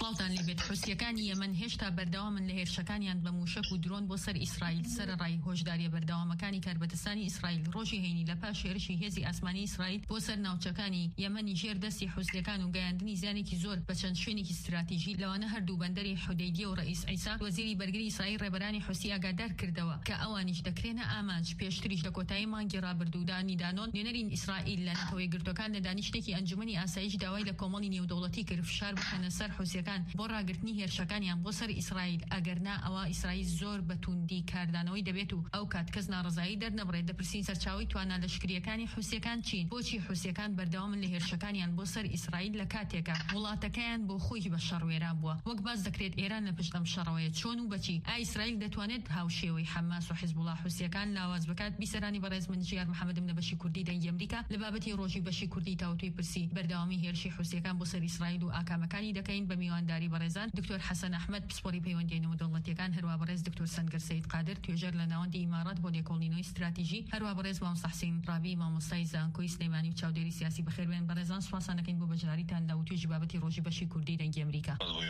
سڵاوتان لێبێت. حوسیەکانی یەمەن هێشتا بەردەوامن لە هێرشەکانیان بە موشک و درۆن بۆ سەر ئیسرائیل سەرڕای هۆشداریە بەردەوامەکانی کاربەدەستانی ئیسرائیل ڕۆژی هەینی لە پاش هێرشی هێزی ئاسمانی ئیسرائیل بۆ سەر ناوچەکانی یەمەنی ژێر دەستی حوسیەکان و گەیاندنی زیانێکی زۆر بە چەند شوێنێکی استراتیژی لەوانە هەردوو بەندەری حودەیدیە و ڕئیس عیسا وەزیری بەرگری ئیسرائیل ڕێبەرانی حوسی ئاگادار کردەوە کە ئەوانیش دەکرێنە ئامانج پێشتریش لە کۆتایی مانگی ڕابردوودانی دانۆن نوێنەرین ئیسرائیل لە نەتەوەی گرتوەکان لە دانیشتێکی ئەنجومەنی ئاسایش داوای لە کۆمەڵی نێودەوڵەتی کرد فشار بکەنە سەر حوسیەکان بۆ ڕاگرتنی هێرشەکانیان بۆ سەر ئیسرائیل ئەگەرنا ئەوە ئیسرائیل زۆر بەتوندی کاردانەوەی دەبێت و ئەو کات کەس ناڕزایی دەرنەبڕێت. دەپرسین سەرچاوی توانە لەشکریەکانی حوسیەکان چین؟ بۆچی حوسیەکان بەردەوامن لە هێرشەکانیان بۆ سەر ئیسرائیل لە کاتێکە وڵاتەکەیان بۆ خۆی بە شەڕوێرا بووە؟ وەک باز دەکرێت ئێران لە پشت ئەم شەڕەوەیە چۆن و بەچی؟ ئیسرائیل دەتوانێت هاوشێوەی حەماس و حیزبوڵڵاه حوسیەکان لاواز بکات؟ بیسەرانی بەڕێز من ژیار محەممەدم لە بەشی کوردی دەنگی ئەمریکا لە بابەتی ڕۆژی بەشی کوردی تاوتوی پرسی بەردەوامی هێرشی حوسیەکان بۆ سەر ئیسرائیل و ئاکامەکانی دەکەین بە میوانداری بەڕێزان دکتۆر حەسەن ئەحمەد پسپۆری پەیوەندی نێودەوڵەتیەکان، هەروە بەڕێز دکتۆر سەنگەر سەید قادر توێژەر لە ناوەندی ئیمارات بۆ لێکۆڵینەوەی استراتیژی، هەروە بەڕێز مامۆستا حوسێن ڕابی مامۆستای زانکۆی سلێمانی و چاودێری سیاسی. بەخێربێن بەڕێزان، سوپاسان دەکەین بۆ بەشداریتان لە توێژی بابەتی ڕۆژی بەشی کوردی دەنگی ئەمریکا.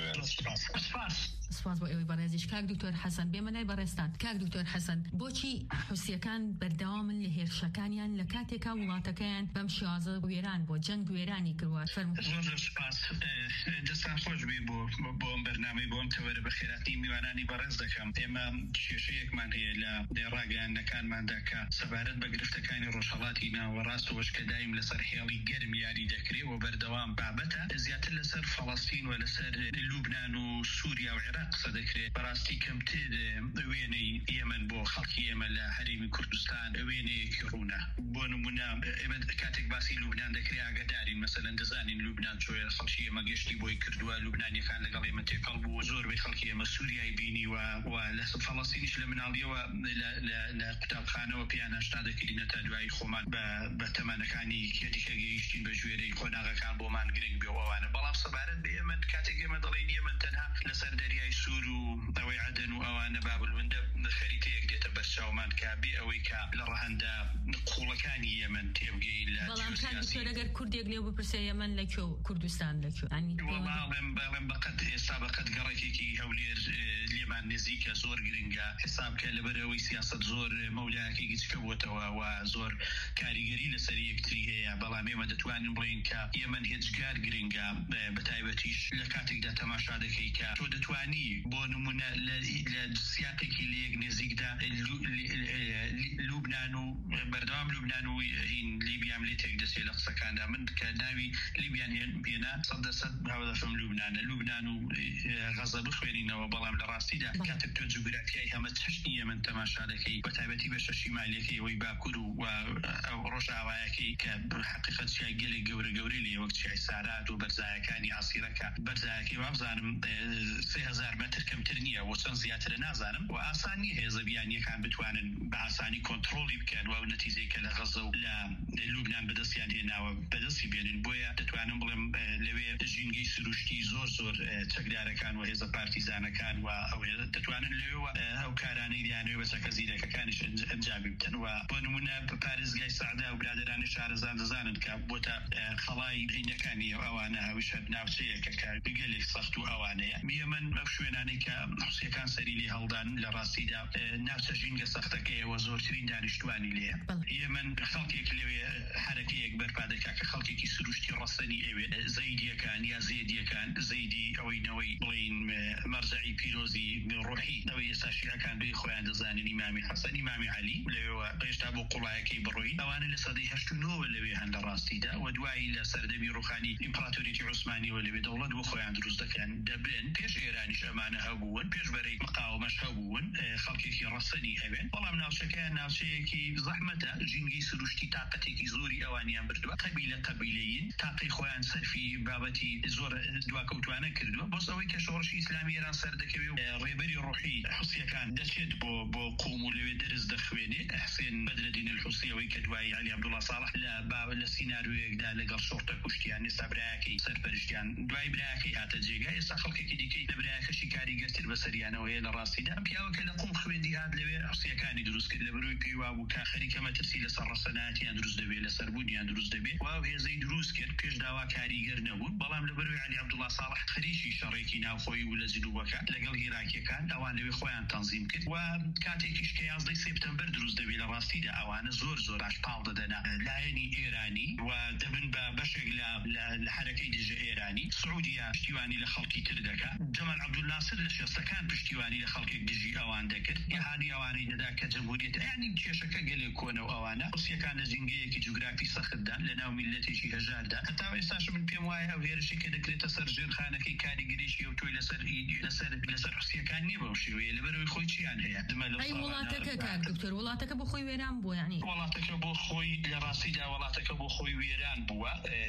سپاس بۆ ئێوەی بەڕێزیش. کاک دکتۆر حەسەن، بێمەلای بەڕێستان. کاک دکتۆر حەسەن، بۆچی حوسیەکان بەردەوامن لە هێرشەکانیان لە کاتێکا وڵاتەکەیان بەم شێوازە وێران بۆ جەنگ وێرانی کردووە؟ زۆر سپاس. دەستان خۆش بی بۆ ئەم بەرنامەی بۆ ئەم تەوەرە بە خێراتی میوانانی بەڕێز دەکەم. ئێمە کێشەیەکمان هەیە لە ڕاگەیاندنەکانماندا کە سەبارەت بە گرفتەکانی ڕۆژهەڵاتی ناوەڕاستەوەش کە دایم لەسەر هێڵی گەرم یاری دەکرێت و بەردەوام بابەتە زیاتر لەسەر فەڵەستین و لەسەر لوبنان و سووریا و عێراق قسە دەکرێت. بەڕاستی کەمتر وێنەی یەمەن بۆ خەڵکی ئێمە لە هەرێمی کوردستان وێنەیەکی ڕوونە. بۆ نمونە ئێمە کاتێک باسی لوبنان دەکرێت ئاگادارین، مەسەلەن دەزانین لوبنان چۆیە، خەڵکی ئێمە گەشتی بۆی کردووە، لوبنانیەکان لەگەڵ ئێمە تێکەڵ بوو، زۆربەی خەڵکی ئێمە سووریای بینی و لە فەڵەستینیش لە مناڵیەوە لە قوتابخانەوە پیان هەشتا دەکردینە تا دوایی خۆمان بە تەمەنەکانی کێتیکە گەیشتین بە ژوێرەی قۆناغەکان بۆمان گرنگ بێ ئەوانە. بەڵام سەبارەت بە ئێمە کاتێک ئێمە دەڵێن ئێمە تەنها لەسەر دەریای سوور و ئەوەی عەدەن و ئەوانە بابلوندە خەریتەیەک دێتە بەرچاومان کە بێ ئەوەی کە لە ڕەهەندا قوڵەکانی یەمەن تێبگەی لە بەڵام کات دکتۆر ئەگەر کوردێک لێو بپرسێ یەمەن لەکوێ کوردستان لەکوێ؟ بەڵێم بەقەت ئێستا بەقەت گەڕێکێکی هەولێر لێمان نزیکە، زۆر گرنگە حسابکە لەبەرەوەی سیاست زۆر مەولایەکی گچکە بووەتەوە و زۆر کاریگەری لەسەر یەکتری هەیە. بەڵام ئێمە دەتوانین بڵێن کە یەمەن هێچگار گرنگە، بەتایبەتیش لە کاتێکدا تەماشا دەکەی کە تۆ دەتوانی بۆ نمونە لە سیاقێکی لە یەک نزیکدا لوبنان و بەردەوام لوبنان و لیبیام لێ تێک دەچێت لە قسەکاندا. من کە ناوی لیبیان هێنا 100% هاوادەفەم لوبنان و غەزە بخوێنینەوە. بەڵام لە ڕاستیدا کاتێک تۆ جوگرافیای هەمە چەشنی یەمەن تەماشا دەکەی، بەتایبەتی بەشە شیمالیەکەی ئەوەی باکوور و ئەو ڕۆژاوایەکەی کە حقیقەت چای گەلێک گەورە لێ وەک چای سارات و بەرزایەکانی عسیرەکە، بەرزایەکەی وابزانم 3000 متر کەمتر نییە و چەند زیاترە نازانم و ئاسان نیە هێزەبیانیەکان بتوانن بە ئاسانی کۆنتڕۆلی بکەن و نەتیجەی کە لە غەزە و لە لوبنان بەدەستیان هێناوە بەدەستی بێنن. بۆیە دەتوانم بڵێم لەوێ ژینگەی سروشتی زۆر چەکدارەکان و هێزە پارتیزانەکان و دەتوانن لەوێەوە ئەو کارانەی دیانەوە بە چەکە زیرەکەکانیش ئەنجامی بدەن. و بۆ نمونە پارێزگای سەعدا و برادرانی شارەزان دەزانن کە بۆتە خەڵای هینەکانی ئەوانە هەویش ناوچەیەکە کە گەلێک سەخت و ئەوانەیە. من ئەو شوێنانەی کە حوسیەکان سەری لێ هەڵدان لە ڕاستیدا ناوچە ژینگە سەختەکەیەوە زۆرترین دانیشتوانی لێیە. یەمەن خەڵکێک لەوێ حرەکەیەک بەرپا دەکا کە خەڵکێکی سروشتی ڕەسەنی ئەوێ زەیدیەکان یا زێدیەکان، زەیدی ئەوەی نەوەی بڵین مەرجعی پیرۆزی ڕوحی، ئەوەی ئێستا شیعەکان دوی خۆیان دەزانن ئیمامی حەسەن، ئیمامی عەلی لەوێەوە پێشتا بۆ قوڵایەکەی بڕۆی ئەوانە لە سەدەی 89 لەوێ هەن لە ڕاستیدا و دوایی لە سەردەمی ڕوخانی ئیمپراتۆریەتی عوسمانیەوە لەوێ دەوڵەت بۆ خۆیان دروست دەکەن دەبن. پێش ئێرانیش ئەمانە هەبوون، پێش بەرەی مقاومەش هەبوون، خەڵکێکی ڕەسەنی هەبێن. بەڵام ناوچەکەیان ناوچەیەکی زەحمەتە، ژینگەی سروشتی تااقەتێکی زۆری ئەوانیان بردووە، قەبیلەیین تاقی خۆیان سەرفی بابەتی زۆر دواکەوتوانە کردووە. بۆس ئەوەی کە شۆڕشی ئیسلامی ئێران سەر دەکەوێت و ڕێبەری ڕوحی حوسیەکان دەچێت بۆ قوم و لەوێ دەرز دەخوێنێت. حسێن بەدرەدین الحوسی ئەوەی کە دوایی عەلی عەبدوڵڵا ساڵح لە سیناریۆیەکدا لەگەڵ شۆرتە کوشتیان ئێستا برایەکی براکەی سەرپەرشتیان دوای براکەی هاتە جێگا ئێستا خەڵکێکی دیکەی لە برایەکەشی کاریگەرتر بەسەریانەوە هەیە لە ڕاستیدا ئەم پیاوەکە لە قوم خوێندی هات لەوێ عسیەکانی دروست کرد لە بەروی پێی وابوو کە خەریکە مەترسی لەسەر ڕەسەنایەتیان دروست دەبێت لەسەر بوونیان دروست دەبێت و هێزەی دروست کرد پێش داوا کاریگەر نەبوون بەڵام لە بەروی علی عەبدوڵڵا ساڵح خەریکی شەڕێکی ناوخۆیی و لە جنوبەکە لەگەڵ عێراقیەکان ئەوان لەوێ خۆیان تەنزیم کرد و کاتێکیش کە 11 سپتەمبەر دروست دەبێت لە ڕاستیدا ئەوانە زۆر پاڵ دەدەنا لایەنی ئێرانی و دەبن بە بەشێک لە حرەکەی دژە ئێرانی سعودیا پشتیوانی لە خەڵکی تر دەکات جەمال عەبدولناسر لە شێستەکان پشتیوانی لە خەڵکێک دژی ئەوان دەکرد یهانی ئەوانەی دەدا کە جمهوریەت یعنی کێشەکە گەلێک کۆنە و ئەوانە روسیەکان لە جینگەیەکی جوگرافی سەختدان لە ناو میلەتێکی هەژاردا هەتا ئێستاش من پێم وایە ئەو هێرشی کە دەکرێتە سەر ژێرخانەکەی کاریگەریشی و تۆی لەسەر روسیەکان نییە بەو شێوەیە لەبەرەوەی خۆی چیان هەیە وڵاتەکە کار دکتۆر وڵاتەکە بۆ خۆی وێران بووە یعنی وڵاتەکە بۆ خۆی لە ڕاستیدا وڵاتەکە بۆ خۆی وێران بووە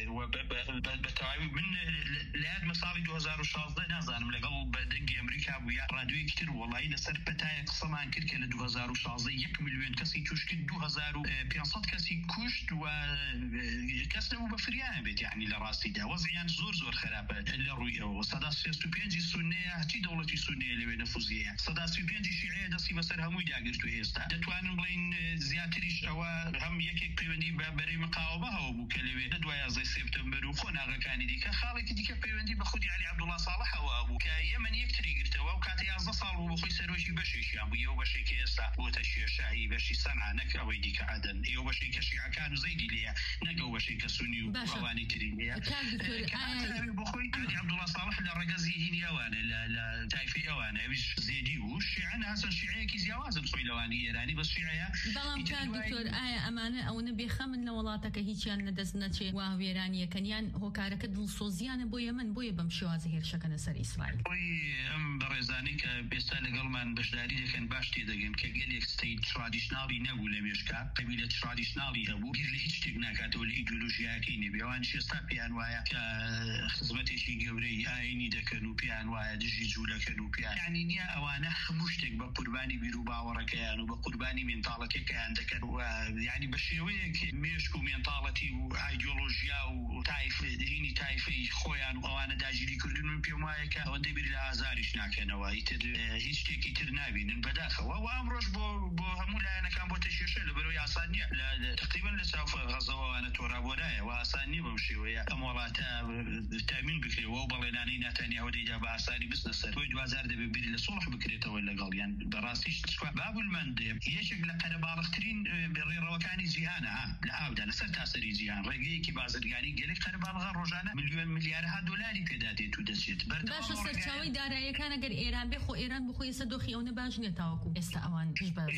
بە تەواوی من لە یاد مەساڵی 2016 نازانم لەگەڵ بەدەنگی ئەمریکا بوو یا ڕادیۆیەکی تر وڵایی لەسەر پەتایە قسەمان کرد کە لە 2016 1 ملیۆن کەسی توش کرد 2500 کەسی کوشت و کەس نەبوو بە فریان بێت یعنی لە ڕاستیدا وەزعیان زۆر خراپە لە ڕووی ئەوە 165 سونەیە هەچی دەوڵەتی سونەیە لەوێ نەفوزیەیە 135 شیعەیە دەستی بەسەر هەمووی داگرتو ئێستا دەتوانن بڵین زیاتریش ئەوە هەم یەکێک پەیوەندی بە بەرەی مقاومە هەوە بوو کە لەوێ لە دوای 11 سپتەمبەر و خۆناغەکانی دیکە خاڵێکی دیکە پەیوەندی بە خودی علی عەبدوڵڵا ساڵح هەوە بوو کە یەمەن یەکتری گرتەوە و کاتە 11 ساڵ بوو بە خۆی سەرۆکی بەشێکیان بوو ئەو بەشێکی ئێستا بۆتە شێرشاهی بەشی سەنعا نەک ئەوەی دیکە عەدەن ئەو بەشێک کە شیعەکان و زەیدی لێیە نەک ئەو بەشێک کە سونی و ئەوانی تری لێیە بۆ خۆی علی عەبدوڵڵا ساڵح لە ڕەگەزی هینی ئەوانە لە تایفی ئەوانە ئەویش زێدی بوو شیعەن هەسەن شیعەیەکی زیاوازن خۆی لەوانی ئێرانی بەس شیعەیە بەڵام کار دکتۆر ئایا ئەمانە ئەوەنە بێخەمن لە وڵاتەکە هیچیان لەدەست نەچێ وا وێرانیەکەنیان هۆکارەکە دڵسۆزیانە بۆ یەمەن بۆیە بەم شێوازە هێرشەکەنە سەر ئیسرائیل ئەم بەڕێزانەی کە پێستا لەگەڵمان بەشداری دەکەن باش تێدەگەن کە گەلێک ستەیت ترادیشناڵی نەبوو لە مێشکا قەبیلە ترادیشناڵی هەبوو گیر لە هیچ شتێک ناکاتەوە لە ئیدئۆلۆژیاکەی نەبێ ئەوان شێستا پێیان وایە کە خزمەتێکی گەورەی ئاینی دەکەن و پێیان وایە دژی جوولەکەن و پێیان یعنی نییە ئەوانە هەموو شتێک بە قوربانی بیر و باوەڕەکەیان و بە قوربانی مێنتاڵەکەیان دەکەن و یعنی بە شێوەیەک مێشک و مێنتاڵەتی و ئایدۆلۆژیا و تایف دینی تایفی خۆیان و ئەوانە داگیری کردن و پێم وایە کە ئەوەندەی بیر لە ئازاریش ناکەنەوە ئیتر هیچ شتێکی تر نابینن بەداخەوە و ئەمڕۆژ بۆ هەموو لایەنەکان بۆ تەشێشە لەبەرەوەی ئاسان نییە تقریبا لە چاو غەزەوەوانە تۆرابۆرایە و ئاسان نییە بەم شێوەیە ئەم وڵاتە تامین بکرێەوە و بەڵێنانەی ناتانیاهو دەیدا بە ئاسانی بستنە سەر تۆی 2000 دەبێت بیری لە سوڵح بکرێتەوە لەگەڵیان بەڕاستیش بابولمەند یەکێک لە قەرەباڵغترین ڕێڕەوەکانی جیهانە لە ئاودا لەسەر تاسەری جیهان ڕێگەیەکی بازرگانی گەلێک قەرەباڵغە ڕۆژانە ملیۆن ملیارها دۆلاری پێدا دێت و دەچێت باشە سەرچاوەی داراییەکان ئەگەر ئێران بێ خۆ ئێران بخۆی ئێستا دۆخی ئەوە باش نیە تاوەکو ئێستا ئەوان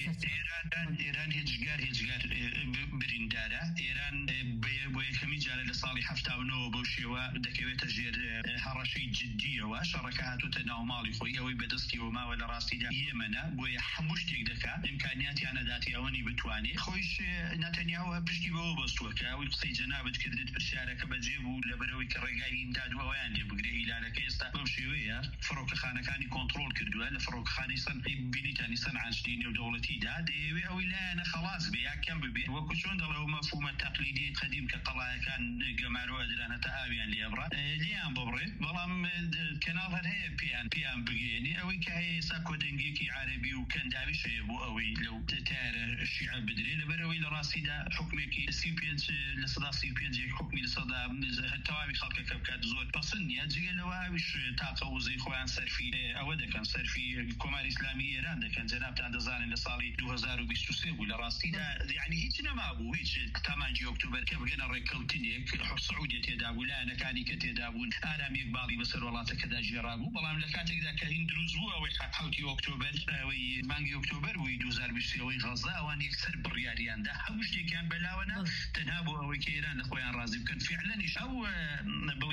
ئێران هێچگار بریندارە ئێران بۆ یەکەمی جارە لە ساڵی 79 بەو شێوە دەکەوێتە ژێر هەڕەشەی جددیەوە شەڕەکە هاتوتە ناوماڵی خۆی ئەوەی بەدەستی وماوە لە ڕاستیدا یەمەنە بۆیە هەموو شتێک دەکات ئیمکانیاتیانە داتی ئەوەنی بتوانێت خۆیش نەتەنیاهو پشتی بەوە بەستووە کە ئەوەی قسەی جەنابەت کردت پرسیارەکە بەجێ بوو لەبەرەوەی کە ڕێگای ئیمدادوەوەیان لێ بگرێ هیلالەکە ئێستا بەم شێوەیە فڕۆکەخانەکانی کۆنتڕۆل کردووە لە فڕۆکەخانەی سەن بینیتانی سەنعانشتی نێودەوڵەتیدا دەیەوێ ئەوەی لایەنە خەڵاس بێ یا کەم ببێ وەکو چۆن دەڵێ ئەو مەفهومە تەقلیدی قەدیم کە قەڵایەکان گەمارەوە درانەتە ئاویان لێبڕە لیان ببڕێت بەڵام کەناڵ هەر هەیە پیان بگەێنی ئەوەی کە هەیە ئێستا کۆدەنگێکی عارەبی و کەنداویش هەیە بۆ ئەوەی لەو تارە شیعە بدرێ لەبەرەوەی لە ڕاستیدا حکومێکی 35 لە 135 حکمی لە سەدا تەواوی خەڵکەکە بکات زۆر پەسەند نییە جگە لەوە ئەویش تاقە وزەی خۆیان سەرفی ئەوە دەکەن سەرفی کۆماری ئیسلامی ئێران دەکەن جەنابتان دەزانن لە ساڵی 2023 بوو لە ڕاستیدا یعنی هیچ نەمابوو هیچ تامانجی ئۆکتۆبەر کە بگەنە ڕێککەوتنێک سعودیە تێدا بوو لایەنەکانی کە تێدا بوون ئارامێک باڵی بەسەر وڵاتەکەدا ژێڕا بوو بەڵام لە کاتێکدا کە هین دروست بوو ئەوەی حوتی ئۆکتۆبەر ئەوەی مانگی ئۆکتۆبەر بووی 2020ەوەی غەزا ئەوان یەکسەر بڕیاریاندا هەموو شتێکیان بەلاوەنە تەنها بۆ ئەوەی کە ئێران لە خۆیان ڕازی بکەن فعلەنیش ئەو بڵین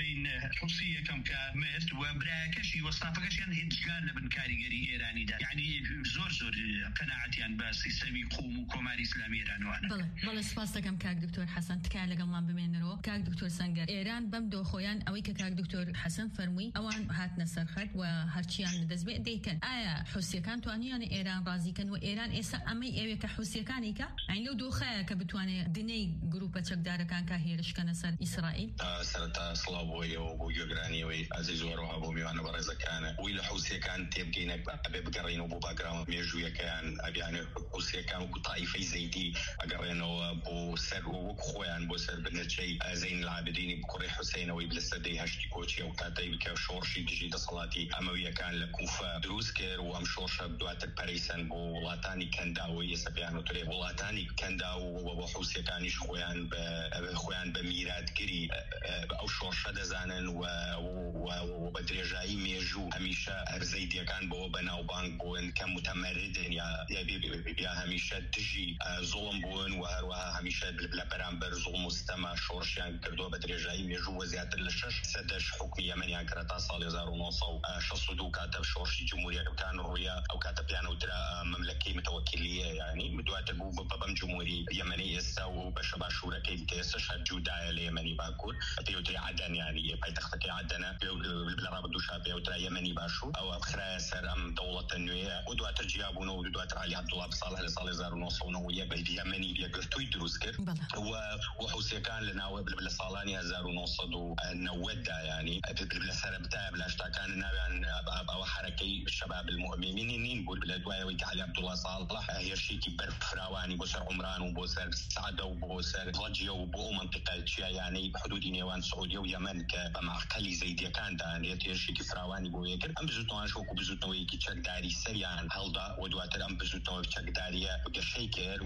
حوسية كم كمرت وبراكشي وصافكش يعني هدجان لبن كاريجري إيراني ده يعني زور قناعتي عن بس يسمي قوم وكمال إسلامي إيران وأنا بله سپاس دەکەم کاک دکتۆر حەسەن تکایە لەگەڵمان بمێنەوە کاک دکتۆر سەنگەر ئێران بەم دۆخۆیان ئەوەی کە کاک دکتۆر حەسەن فەرمووی ئەوان هاتنە سەرخەت و هەرچیان لەدەستبێت دەیکەن ئایا حوسیەکان توانیانە ئێران ڕازیکەن و ئێران ئێستا ئەمەی ئەوێ کە حوسیەکانی کە ئەین لەو دۆخەیە کە بتوانێت دنەی گروپە چەکدارەکان کە هێرشکەنە سەر ئیسرائیل سەرەتا سڵاو بۆیەوە بۆ گوێگرانیەوەی عەزیز وەڕەوە بۆ میوانە بەڕێزەکانە وی لە حوسیەکان تێبگەینە ئەبێ بگەڕێنەوە بۆ باگراوند مێژوویەکەیان ئەبیانە حوسیەکان وەکو تایفەی زەیدی ئەگەڕێنەوە بۆ سەر وەک خۆیان بۆ سەر بنەچەی زەین العابدینی بکوڕی حوسێنەوەی لە سەدەی هەشتی کۆچی ئەو کاتەی بکە شۆڕشی دژی دەسەڵاتی ئەمەویەکان لە کوفە دروست کرد و ئەم شۆڕشە دواتر پەرەیسەن بۆ وڵاتانی کەنداوی ئێستا پێیان وترێ وڵاتانی کەنداو و بۆ حوسیەکانیش خۆیان بە میراتگری ئەو شۆڕشە دەزانن و بە درێژایی مێژوو هەمیشە زەیدیەکان بۆ بەناوبانگ بوون کە متەمەردن یا هەمیشە دژی زوڵم بوون و هەروەها هەمیشە لە بەرامبەر زوڵم و ستەما شۆڕشیان کردووە بە درێژایی مێژوو وە زیاتر لە 6 سەدەش حکمی یەمەنیان کرد تا ساڵی 1962 کاتە شۆڕشی جمهوریەکان ڕوویە ئەو کاتە پێیان وترا مەملەکەی متەوەکیلیە یعنی دواتر بوو بەم جمهوری یەمەنی ئێستا و بەشە باشوورەکەی کە ئێستاش هەر جودایە لە یەمەنی باکوور پێوتری عەدەن یعنی پایتەختەکەی عەدەنە لە ڕابردووشا پێوترا یەمەنی باشوور ئەوە بخرایە سەر ئەم دەوڵەتە نوێیە و دواتر جیابوونەوە و دواتر عەلی عەبدوڵڵا بساڵح لە ساڵی 1991 بە یەمەنی بێگرتووی دروست کرد و حوسیەکان لە ساڵانی 1990دا ینی لە سەرەبتایە بلاشتاکان ناویان ئەوە حرەکەی شەباب المؤمنین بوو لە دوایەوەی کە عەلی عەبدوڵڵا ساڵح هێرشێکی بەرفراوانی بۆ سەر عومران و بۆ سەر سعدە و بۆ سەر ڕەجیە و بۆ ئەو مەنتیقە چیە یانەی حدودی نێوان سعودیە و یەمەن کە بە معقەلی زەیدیەکان دانێت هێرشێکی فراوانی بۆ یەکرد ئەم بزوتنەوەش وەکو بزوتنەوەیەکی چەکداری سەریان هەڵدا و دواتر ئەم بزوتنەوەی چەکداریە گەشەی کرد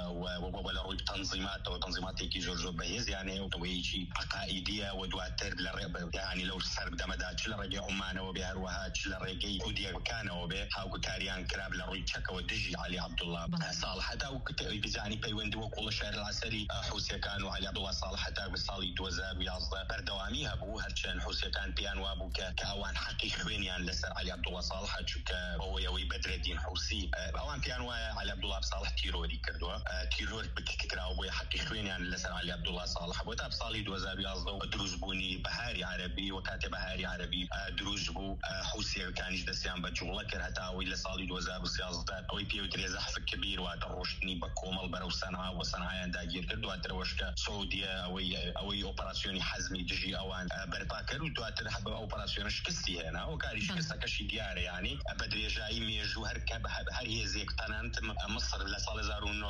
و لە ڕووی تەنزیماتێکی زۆر بەهێز یانەیە وتەوەیەکی عەقائیدیە و دواتر لە ڕێبەیانی لەو سەردەمەدا چ لە ڕێگەی عومانەوە بێ هەروەها چ لە ڕێگەی حودیەکانەوە بێ هاوکاریان کراب لە ڕووی چەکەوە دژی عەلی عەبدوڵڵا ساڵح هەتا و بزانی پەیوەندی وەکو لە شەهر العەسەری حوسیەکان و عەلی عەبدوڵڵا ساڵح هەتا بە ساڵی 2011 بەردەوامی هەبوو هەرچەند حوسیەکان پێیان وابوو کە ئەوان حەقی خوێنیان لەسەر عەلی عەبدوڵڵا ساڵح چونکە ئەوەی بەدرێدین حوسی ئەوان پێیان وایە عەلی عەبدوڵڵا ساڵح تیرۆری کردووە تیرۆر بکراوە بۆی حەقی خوێنیان لەسەر عەلی عەبدوڵڵا ساڵح بۆ تا ساڵی 2011 دروستبوونی بەهاری عەرەبی و کاتێ بەهاری عەرەبی دروست بوو حوسیەکانیش دەستیان بە جوڵە کرد هەتا ئەوەی لە ساڵی 2013 ئەوەی پێوترێ زەحف کبیر واتە ڕۆشتنی بە کۆمەڵ بەرەو سەنعا و سەنعایان داگیر کرد دواترەوەش کە سعودیە ئەوەی ئۆپەراسیۆنی حەزمی دژی ئەوان بەرپا کرد و دواتر ئۆپەراسیۆنە شکستی هێنا و کاری شکستەکەشی دیارە یعنی بە درێژایی مێژوو هەر هێزێک تەنانەت مەسر لە ساڵی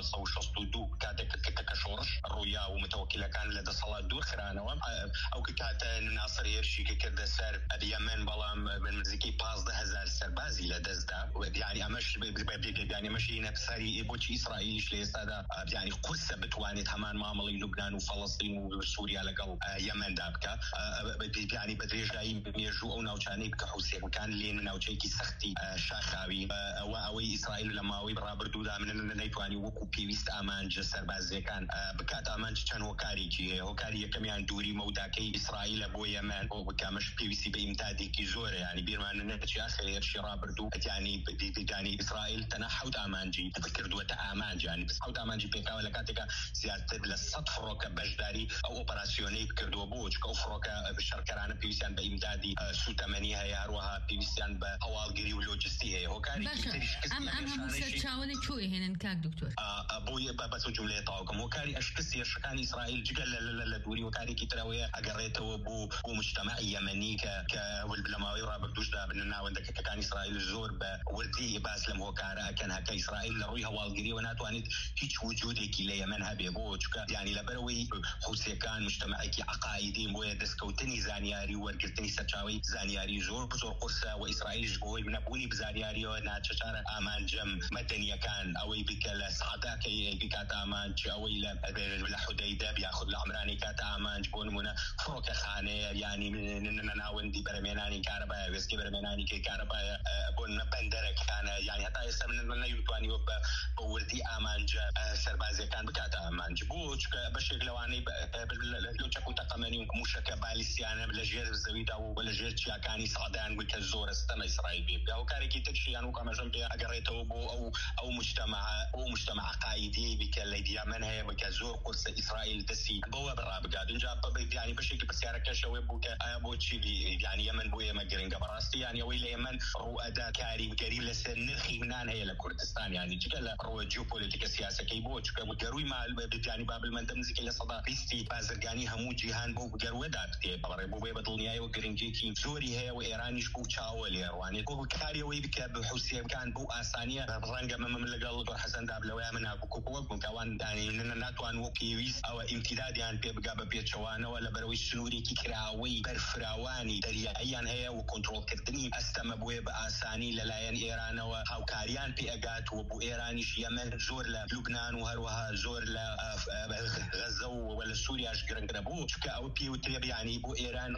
1962 کاتێک کە شۆڕش ڕوویا و متەوەکیلەکان لە دەسەڵات دوور خرانەوە ئەو کاتە ناسر هێرشی کە کردە سەر یەمەن بەڵام نزیکەی 15,000 سەربازی لە دەستدا یعنی ئەمەشی نەپسەری بۆچی ئیسرائیلیش لە ئێستادا یعنی قورسە بتوانێت هەمان مامەڵی لوبنان و فەڵەستین و سووریا لەگەڵ یەمەندا بکە یعنی بە درێژایی مێژوو ئەو ناوچانەی کە حوسیەکان لێنە ناوچەیەکی سەختی شاخاوی ئەوەی ئیسرائیل لە ماوەی بڕابردوودا من نەیتوانی وەکو پێویست ئامانجە سەربازیەکان بکات ئامانج چەند هۆکارێکی هەیە هۆکاری یەکەمیان دووری مەوداکەی ئیسرائیلە بۆ یەمەن بۆ بکامەش پێویستی بە ئیمدادێکی زۆرە ینی بیرمانە نەچی هێرشی ڕابردوو ینی ئیسرائیل تەنها 7 ئامانجی کردووەتە ئامانج ینی 7 ئامانجی پێکاوە لە کاتێکە زیاتر لە 100 فڕۆکە بەشداری ئەو ئۆپەراسیۆنەی کردووە بۆ چکە ئەو فڕۆکە شەرکەرانە پێویستیان بە ئیمدادی سوتەمەنی هەیە هەروەها پێویستیان بە هەواڵگیری و لۆجستی هەیە هۆکاری ئەم هەموو سەرچاوەی کوێ هێنن کاک دکتۆر بۆیە بەس جملەیە تاوکەم هۆکاری ئەشکستی هێرشەکانی ئیسرائیل جگە لە دووری هۆکارێکی ترەوەیە ئەگەڕێتەوە بۆ مجتەمەعی یەمەنی کە لە ماوەی ڕابردووشدا ناوەندەکەکانی ئیسرائیل زۆر بە وردی باس لەم هۆکارە ئەکەن هەکە ئیسرائیل لە ڕووی هەواڵگیریەوە ناتوانێت هیچ وجودێکی لە یەمەن هەبێ بۆ چکە یعنی لەبەرەوەی حوسیەکان مجتەمەعێکی عەقائیدی بۆیە دەستکەوتنی زانیاری و وەرگرتنی سەرچاوی زانیاری زۆر قورسە و ئیسرائیلش بۆی نەبوونی بزانیاریەوە ناچەشارە ئامانجەم مەدەنیەکان ئەوەی بکە لە سعداکەی بکاتە ئامانج ئەوەی لە حودەیدە یاخود لە عومرانی کاتە ئامانج بۆ نمونە فڕۆکەخانەیە ینی ناوەندی بەرهەمێنانی کارەبایە وێستگەی بەرهەمێنانی کارەبایە بۆ بەندەرەکانە یعنی هەتا ئێستا من نەیتوانیوە بە وردی ئامانجە سەربازیەکان بکاتە ئامانج بۆ چکە بەشێک لەوانەی لەو چەک و تەقەمەنی و موشەکە بالیستی روسيا بلجير الزويدة ولا جير تشاكاني صعدان وكزور استمع إسرائيل بيبقى وكاركي تكشي أنا وكما جنبي أقريته أو مجتمع عقائدي بكاللي من هي بكزور قرص إسرائيل تسي بوا براب قاعد نجاب يعني بشكل بس يارك شوي بوك أبو تشيبي يعني يمن بويا مجرين قبراستي يعني ويل يمن رؤدا كاري قريب لسن نرخي منان هي لكردستان يعني تقول رو جيوبوليتيكا سياسة كيبوش كبقروي مع يعني باب المندم زي كلا صدا بيستي بازرقاني همو جيهان بو بقرو دات تبرر بو بدلنيا وجرينجيكي سوري هي وإيرانيش بو تشاول يعني بو كاري ويبك بحوسية كان بو آسانية رنجا من لقال حسن دابلويا من أبو كوكو مكوان يعني ناتوان وكيويس أو امتداد يعني بيبقى بيتشوانا ولا بروي سنوري كراوي برفراواني دريايان هي وكنترول كردني استمبوي بآساني للاين إيران وهاوكاريان بيأجات وبو إيرانيش يمن زور لبنان وهروها زور لغزة ولا سوريا أشجرن كنبو شكا أو بيوتريب يعني بو إيران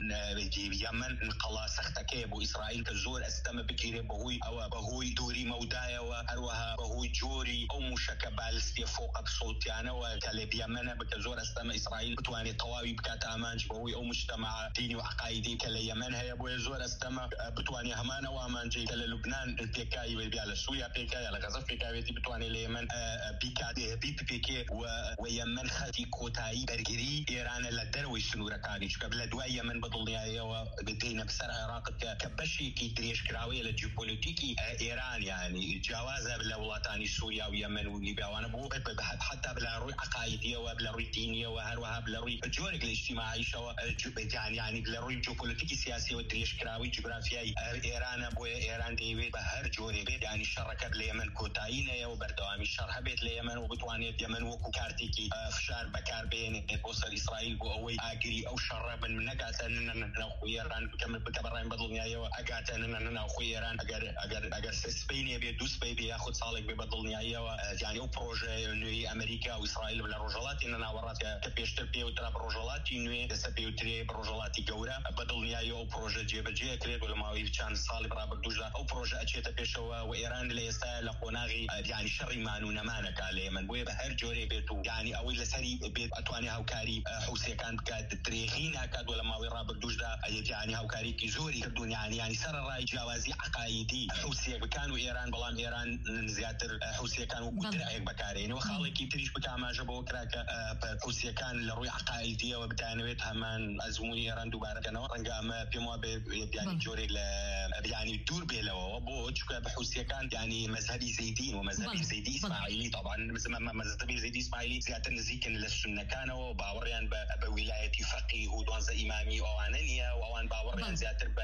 يمن قلا سختكي بو إسرائيل كزور استم بكيري بهوي أو بهوي دوري مودايا وهروها بهوي جوري أو مشكا بالستي فوق بصوتيانا وكالب يمن بكزور استم إسرائيل بتواني طواوي بكات أمانج بهوي أو مجتمع ديني وعقايدي كالي يمن هي بو زور استم بتواني همان وامانجي كالي لبنان بيكاي وبيالا سوريا بيكاي على غزة بيكاي بتواني اليمن بيكاي بيكي ويمن خاتي كوتاي برجري إيران للدروي سنورة كانيش قبل دواء يمن بضلنيا وبدينا بسر العراق كبشي كي دريش كراوي للجيوبوليتيكي إيران يعني جوازها بالولاتاني سوريا ويمن وليبيا وأنا بقول حتى بلا روي عقائدية وبلا روي دينية وهروها بلا روي جورك الاجتماعي شو يعني بلا روي جيوبوليتيكي سياسي ودريش كراوي جغرافياي إيران أبويا إيران ديوي بهر جوري بيت يعني شركة باليمن كوتاينة وبردوامي الشرح بيت اليمن وبتواني اليمن وكو كارتيكي فشار بكار بين بوصل إسرائيل بوأوي آجري أو شرب من نقاطة إننا خويران بكمل بكبرين بدلني أيوة أقاطة إننا خويران أجر سبيني بيدوس بياخد صالح ببدلني أيوة يعني أو بروجي إنه أمريكا وإسرائيل ولا رجلات إننا ورات كبيشتر بيو ترى رجلات إنه تسبيو تري رجلات جورا بدلني أيوة بروجي جيبجي كريد ولا ما يفشان صالح رابط دوجا أو بروجي أشياء بيشوا وإيران اللي يستاهل قناغي يعني شر ما نمانا كالي من بوي بهر جوري بيتو يعني أول لسري بيت أتواني هاوكاري حوسي كانت كتريخين هكاد ولا ما رابط دوجا يعني هاوكاري كزوري كردون يعني سر الرأي جوازي عقايدي حوسي كانوا إيران بلان إيران زياتر حوسي كانوا قدرة بكارين وخالي كي تريش بكا ما جبوا كراك حوسي كان لروي عقايدية وبتانويت همان أزموني إيران دوباره كانوا رنجام بيموا يعني جوري يعني دور بيلو وبوش بحوسي كان يعني مذهبي زيدين ومذهبي زيدي إسماعيلي طبعا مذهبي زيدي إسماعيلي زيادة نزيك للسنة كانوا باوريان بولاية فقيه ودوانز إمامي وأوانانيا وأوان باوريان زيادة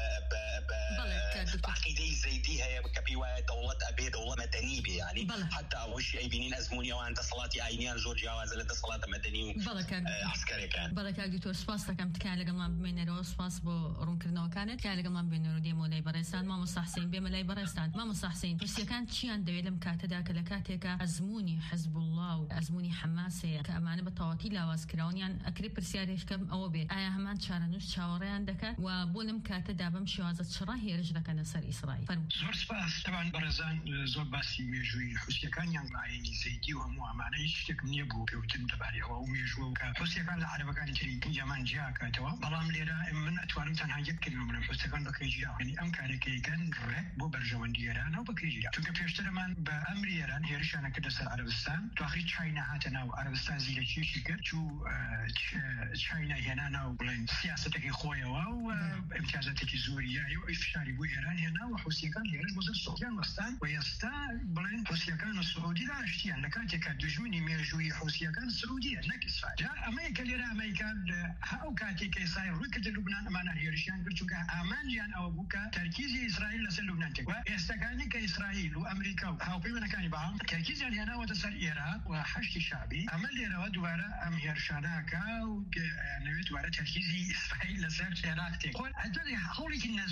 بعقيدة زيدي هي كبيوة دولة أبي دولة مدنية يعني حتى وش أي بنين أزموني وأن تصلاتي أينيان زور جواز لتصلاة مدني عسكري كان بلك دكتور سباس لكم تكال لقمان بيننا سباس برون كرنا وكانت كال لقمان بيننا ديمو لاي بريستان ما مصحسين بما لاي بريستان ما مصحسين بس كانت شيء عند علم كاتداك لكاتك أزموني حزب الله وأزموني حماسة كأمانة بطواتي لا واسكرون يعني أكري برسياريش كم أو بي أيها همان شارنوش شاوري عندك وبولم كاتدا بمشي وازت شراهي رجلك نسر إسرائيل زور سباس طبعا برزان زور باسي ميجوي حسيا كان ينعيني زيدي وهمو أمانة يشتك نيبو بيوتن تباري هو ميجو حسيا كان لعربة كان تري يمان جاكا توا بلام ليرا من أتوانم تنها يكلم من حسيا كان بكي جاء يعني أمكان كي كان رك بو برجوان ديران أو بكي جاء تونك بيشتر من بأمر يران هيرشانا كدس عربستان تواخي تشاينا هاتنا وعربستان زي لشي شكر شو تشاينا هنا ناو بلين سياستك خويا وامتيازاتك زورية وإفشاري بو إيران هنا وحسيا كان هيرش بوزر صوتيان وستان ويستا بلين حسيا كان السعودي لا اشتيان لكاتك دجمني ميجوي حسيا كان السعودية نكس جاء أمريكا ليرا أمريكا هاو كاتك يساير ركد لبنان أمانا هيرشيان قلتوك أمان جان أو بوكا تركيزي إسرائيل لسل لبنان تكوا يستكاني كإسرائيل وأمريكا هاو بيمنا كان بعض تركيزي هنا وتسر إيران وحشد شعبي أمل ليرا ودوارا أم هيرشاناكا يعني دوارا تركيزي إسرائيل لسل إيراق تكوا أدري حولك النزوكا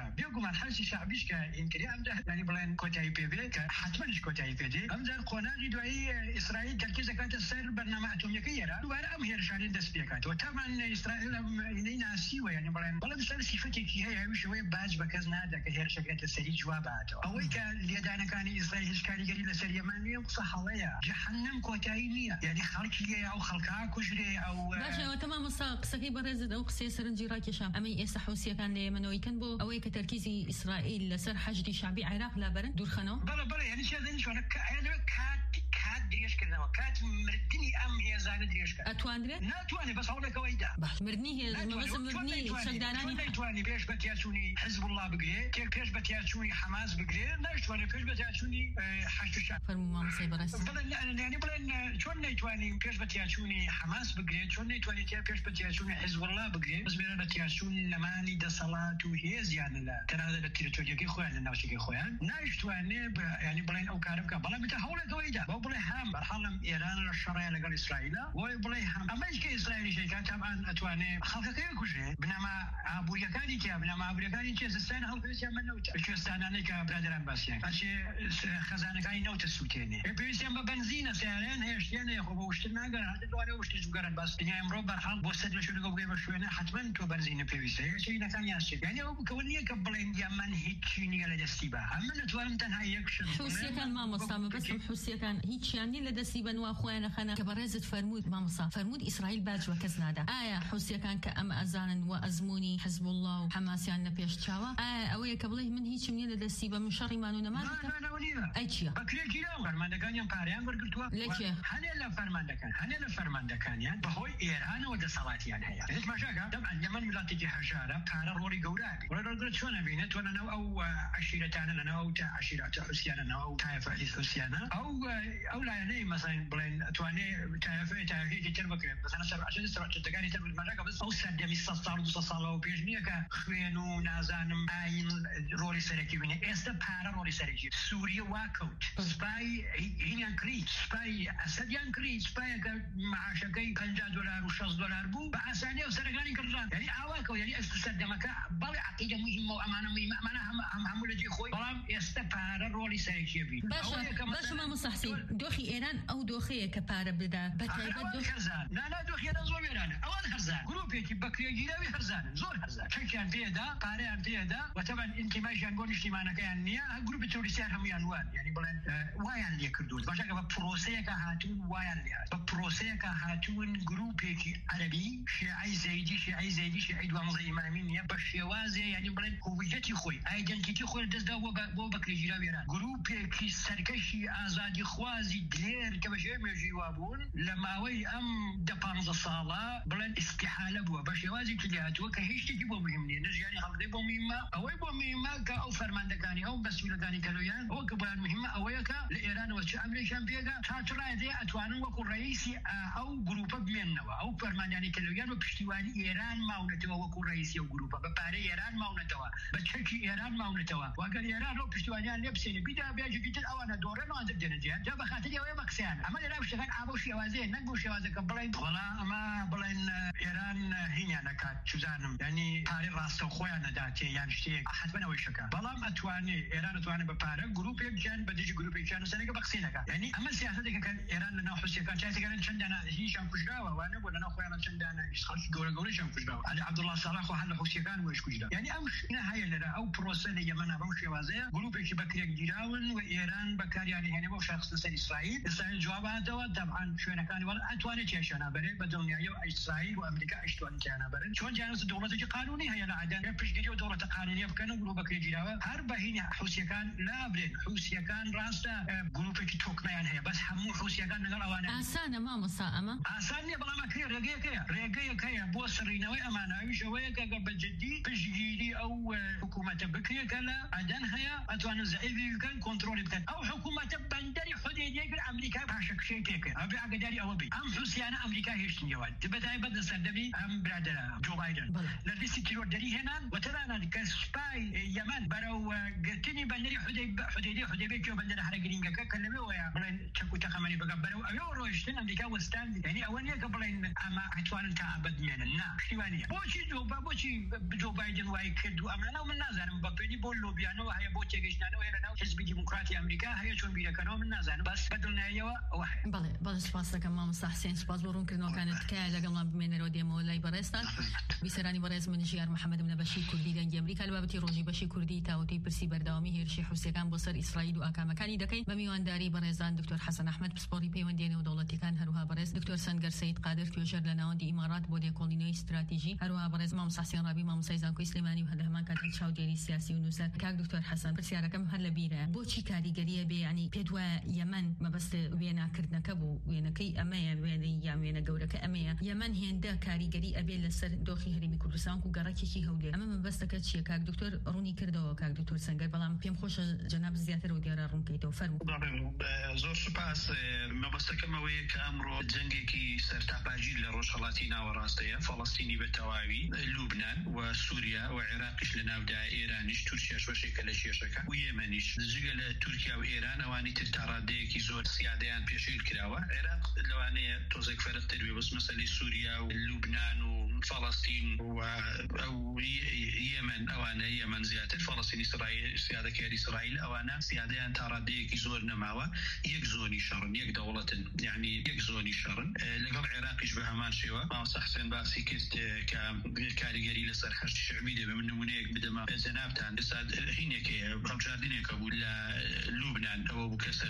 بيقوم الحرس الشعبيش كإنكري أمده يعني بلين كوتاي بيبي حتما مش كوتاي بيدي أمزار قناعي دعي إسرائيل تركيز كانت السر برنامج أتومي كيرا وأنا أمهر شانين دسبيكات وطبعا إسرائيل إننا سوى يعني بلين بس صفتي كي هي وشوي باج بكزنا ده كهير شكلت السري جواباته أوي كاليدانا كان إسرائيل إشكالي قليل السري مانية صحوية جهنم كوتاينية يعني خلقية أو خلقها كجري أو باشا وتمام الساق سكي برزد أو قصي سرنجي راكي شام أمي إسحوسيا كان لمنوي كان بو أوي كتركيزي إسرائيل لسر حشدي شعبي عراق لا برن دور خنو بلا يعني شيء ذي شو أنا كات دريش كذا وكات مردني هي زايد دريش كذا أتواندري لا تواني بس أقول لك ويدا مردني هي بس مردني شداناني تواني بيش بتياسوني حزب الله بقري كيف بيش بتياسوني حماس بقري لا تواني بيش بتياسوني حشد الشعب فرمو ما مصيبة رأس بلا يعني بلا شون تواني بيش بتياسوني حماس بقري شون تواني بيش بتياسوني حزب الله بقري بس بيش بتياسوني نماني ده صلاة وهي زيادة لا ترى هذا التريتوريا كي خوان لنا وش كي خوان نايش تواني يعني بلين أو كارب كبلا بتحول كويدا بقولي هم برحلم إيران الشرعية لقال إسرائيل وبقولي هم أما إيش كإسرائيل شيء كان طبعا أتواني خلق كي كوجه بنما أبو يكاني كي بنما أبو يكاني كي زستان هل في شيء من نوت إيش زستان أنا كبرادران بس يعني أشي خزانة كاي نوت السوتيني بيش يوم بنزين سعرين هيش يعني خو وشتنا قرن هذا دواري وشتش قرن بس يعني أمر برحل بوسط لشو لقوا بقى بشوينا حتما تو بنزين بيش شيء نكان ياسي يعني هو كونية قبلين يمن هيتشيني على دستيبا أما نتوانم تنهاي يكشن حوسيا كان ما مصام بس حوسيا كان هيتشياني لدستيبا وأخوانا خنا كبرزت فرمود ما مصام فرمود إسرائيل باج وكزنادا حوسيا كان كأم أزانا وأزموني حزب الله وحماس يعني بيش تشاوا أويا قبله من هيتش من لدستيبا من شر ما نونا ما لا ونيلا أيشيا بكري كيلو فرمان دكان يوم باريان برقلتوا ليش هنلا فرمان دكان يعني بهوي إيران وده صلاة يعني هي إيش ما شاكا طبعا لما نملات تجي حجارة بارا روري قولابي ولا قلت شلون بينت ولا أنا أو عشيرتنا أنا أو عشيرة حسيانا أنا أو تايف حسيانا أو لا يعني مثلا بلين تواني تايف تربك بس أنا سبع عشان سبع تدقاني تربك المراكب بس أو سد يمس صار دوس صلاة وبيجني كخوينو نازانم عين روري سركي بيني إست بارا روري سركي سوريا واكوت سباي هنا كريت سباي أسديان كريت سباي معاشكي $50 $6 بو بأسانية وسرقاني كرزان يعني أواكو يعني استسد مكا بل عقيدة مهمة وأمانة مهمة أمانة هم ولدي خوي بلام يستبار رولي سركي بي باش ما مصحسي دوخي إيران أو دوخي كبار بدا بتايبات دوخي خرزان لا دوخي أنا زور إيران أول خرزان جروبي كي بكري جيراوي خرزان زور خرزان شكيان فيدا قارئان فيدا وطبعا انتماء جانبون اجتماعنا كيانية جروب توريسيان هم ينوان يعني بلان وايان لي كردود باشا ببروسيا كهاتون وايان لي ببروسيا كهاتون جروبي كي عربي شيعي زيدي شيعي دوامزي إمامين بشيوازي يعني بلان هويتي خوي ايدنتيتي خوي دزدا بو بكري جيراوي إيران جروبي كي سركشي آزادي خوازي دلير كبشي ميجي وابون لما وي أم دبانز الصالة بلان استحالة بوا بشيوازي كلياتو كهيش تجيبو مهمني نجي يعني خلقي بو مهمة أو يبو مهمة كأو فرماندكاني أو بسولكاني كلويان أو كبلان مهمة أو يكا لإيران وشي أمريكان بيغا تاترا دي أتوانو وكو رئيسي أو جروبا بمينوا أو فرمانداني كلويان وبشتواني إيران ماونتوا وكو رئيسي أو جروبا بباري إيران ماونتوا بتشكي إيران ماونتوا وقال إيران وبشتوانيان لبسيني بيدا بيجي جيتل أوانا دورنا عند الدنجان جاب خاطري ويا مكسيان أما لا بشتغل أبو شيوازي نقو شيوازي كبلين ولا أما بلين إيران هنا نكات شزانم يعني باري راستو خويا نداتي يعني شتي حتما ويشكا بلام أتواني إيران أتواني بباري جروب يجان بديج جروب يجان سنة بقسينك يعني أما السياسة دي كان إيران لنا حسي كان شايف كان شندنا هي شام كجراوة وأنا ولا خويا شندنا يسخش جورا شام كجراوة علي عبد الله صلاح وحل حسي كان ويش كجرا يعني أمش نهاية لنا أو بروسل يمنا بوش وازيا جروب يجي بكري جيراون وإيران بكري يعني هنا بوش شخص نسال إسرائيل جوابها دوا طبعا شو أنا كان ولا أتواني تيشنا بري بدون يو إسرائيل وأمريكا أشتوان كنا بري شون جانس دولة قانونية هي لا عدن بيش جيو دولة قانونية بكنا جروب بكري جيراون هرب هنا حسي كان لا برين حسي كان راستا جروب يجي توكنا يعني هي بس حمو حسي كان نقول أوانا أسانة ما مصائمة أسانة بلا ما كير رجية كيا بوسرينا وأمانة وشوية كقبل جدي بيش جيلي أو حكومة بكري كلا عدن هي أتوان زعيم كان كنترول كان أو حكومة بندري حديدية كل أمريكا باشك شيء كيك أبي عقداري أو بي أم حسيانا أمريكا هيش نيوان تبدأ بدنا سردبي أم برادر جو بايدن لذي سكيرو دري هنا مثلا كسباي يمن برو قلتني بندري حديبيه جو بندر حرقين كلمه ويا بلين تشكو تخمني بقبلوا يورو يشتن امريكا وستاند يعني اوليه قبلين اما اتوان تعبد من النا شوانيه بوشي جو بايدن واي كدو امنا ومن نازل مبابي بولو بيانو هي بوتشي جشنانو هي حزب ديمقراطي امريكا هي شلون بيدكنو من نازل بس بدلنا ايوا واحد بله سپاس دەکەم مامۆستا حسێن سپاس بۆ ڕوونکردنەوەکانت تکایە لەگەڵمان بمێنەرەوە دێمەوە لای بەڕێستان بیسەرانی بەڕێز من ژیار محەممەد منە بەشی کوردی دەنگی ئەمریکا لە بابەتی ڕۆژی بەشی کوردی تاوەتی پرسی بەردەوامی هێرشی حوسیەکان بۆ سەر ئیسرائیل و ئاکامەکانی دەکەین بە میوانداری بەڕێزان دکتۆر حەسەن ئەحمەد پسپۆڕی پەیوەندیێنەوە دەوڵەتیەکان هەروها بەڕێز دکتۆر سەنگەر سەید قادر توێژەر لە ناوەندی ئیمارات بۆ دێکۆڵینەوەی استراتیژی هەروها بەڕێز مامۆستا حسێن ڕابی مامۆستای زانکۆی سلێمانی و هەمان کاتێک چاودێری سیاسی و نووسەر کاک دکتۆر حەسەن پرسیارەکەم هەر لە بیرە بۆچی کاریگەریە بێ ینی پێت وایە یەمەن مەبەست وێناکردنەکە بوو وێنەکەی ئەمەیە وێنەی یان وێنە گەورەکە ئەمەیە یەمەن هێندە کاریگەری ئەبێ لەسەر دۆخی هەرێمی کوردستان و گەڕەکێکی هەولێر ئەمە مەبەستەکە چییە کاک دکتۆر ڕوونی کردەوە کاک دکتۆر سەنگەر بەڵام پێم خۆشە جەناب زیاتر و دیارە ڕوونکەیتەوە فەرموو زۆر سوپاس مەبەستەکەمەوەیە کە ئەمڕۆ جەنگێکی سەرتاپاژی لە ڕۆژهەڵاتی ناوەڕاستەیە فەڵەستینی بە تەواوی لوبنان و سووریا و عێراقیش لە ناودا ئێرانیش تورکیاش بەشێکە لە کێشەکە و یەمەنیش جگە لە تورکیا و ئێران ئەوانی تر تا ڕادەیەکی زۆر سیادەیان پێشێل کراوە عێراق لەوانەیە تۆزێک فەرقتر بێ بەس مەسەلەی سووریا و لوبنان و فەڵەستین و ئەو یەمەن ئەوانە یەمەن زیاتر فەڵەستینی سیادەکاری ئیسرائیل ئەوانە سیادەیان تا ڕادەیەکی زۆر نەماوە یەک زۆنی شەڕن یەک دەوڵەتن یعنی یەک زۆنی شەڕن لەگەڵ عێراقیش بە هەمان شێوە مامۆستا حسێن باسی کرد کە کاریگەری لەسەر هەشت شعبی دەبێ من نمونەیەک بدەمە جەنابتان ئێستا هینێکەیە هەڵبژاردنێکە بوو لە لوبنان ئەوە بوو کە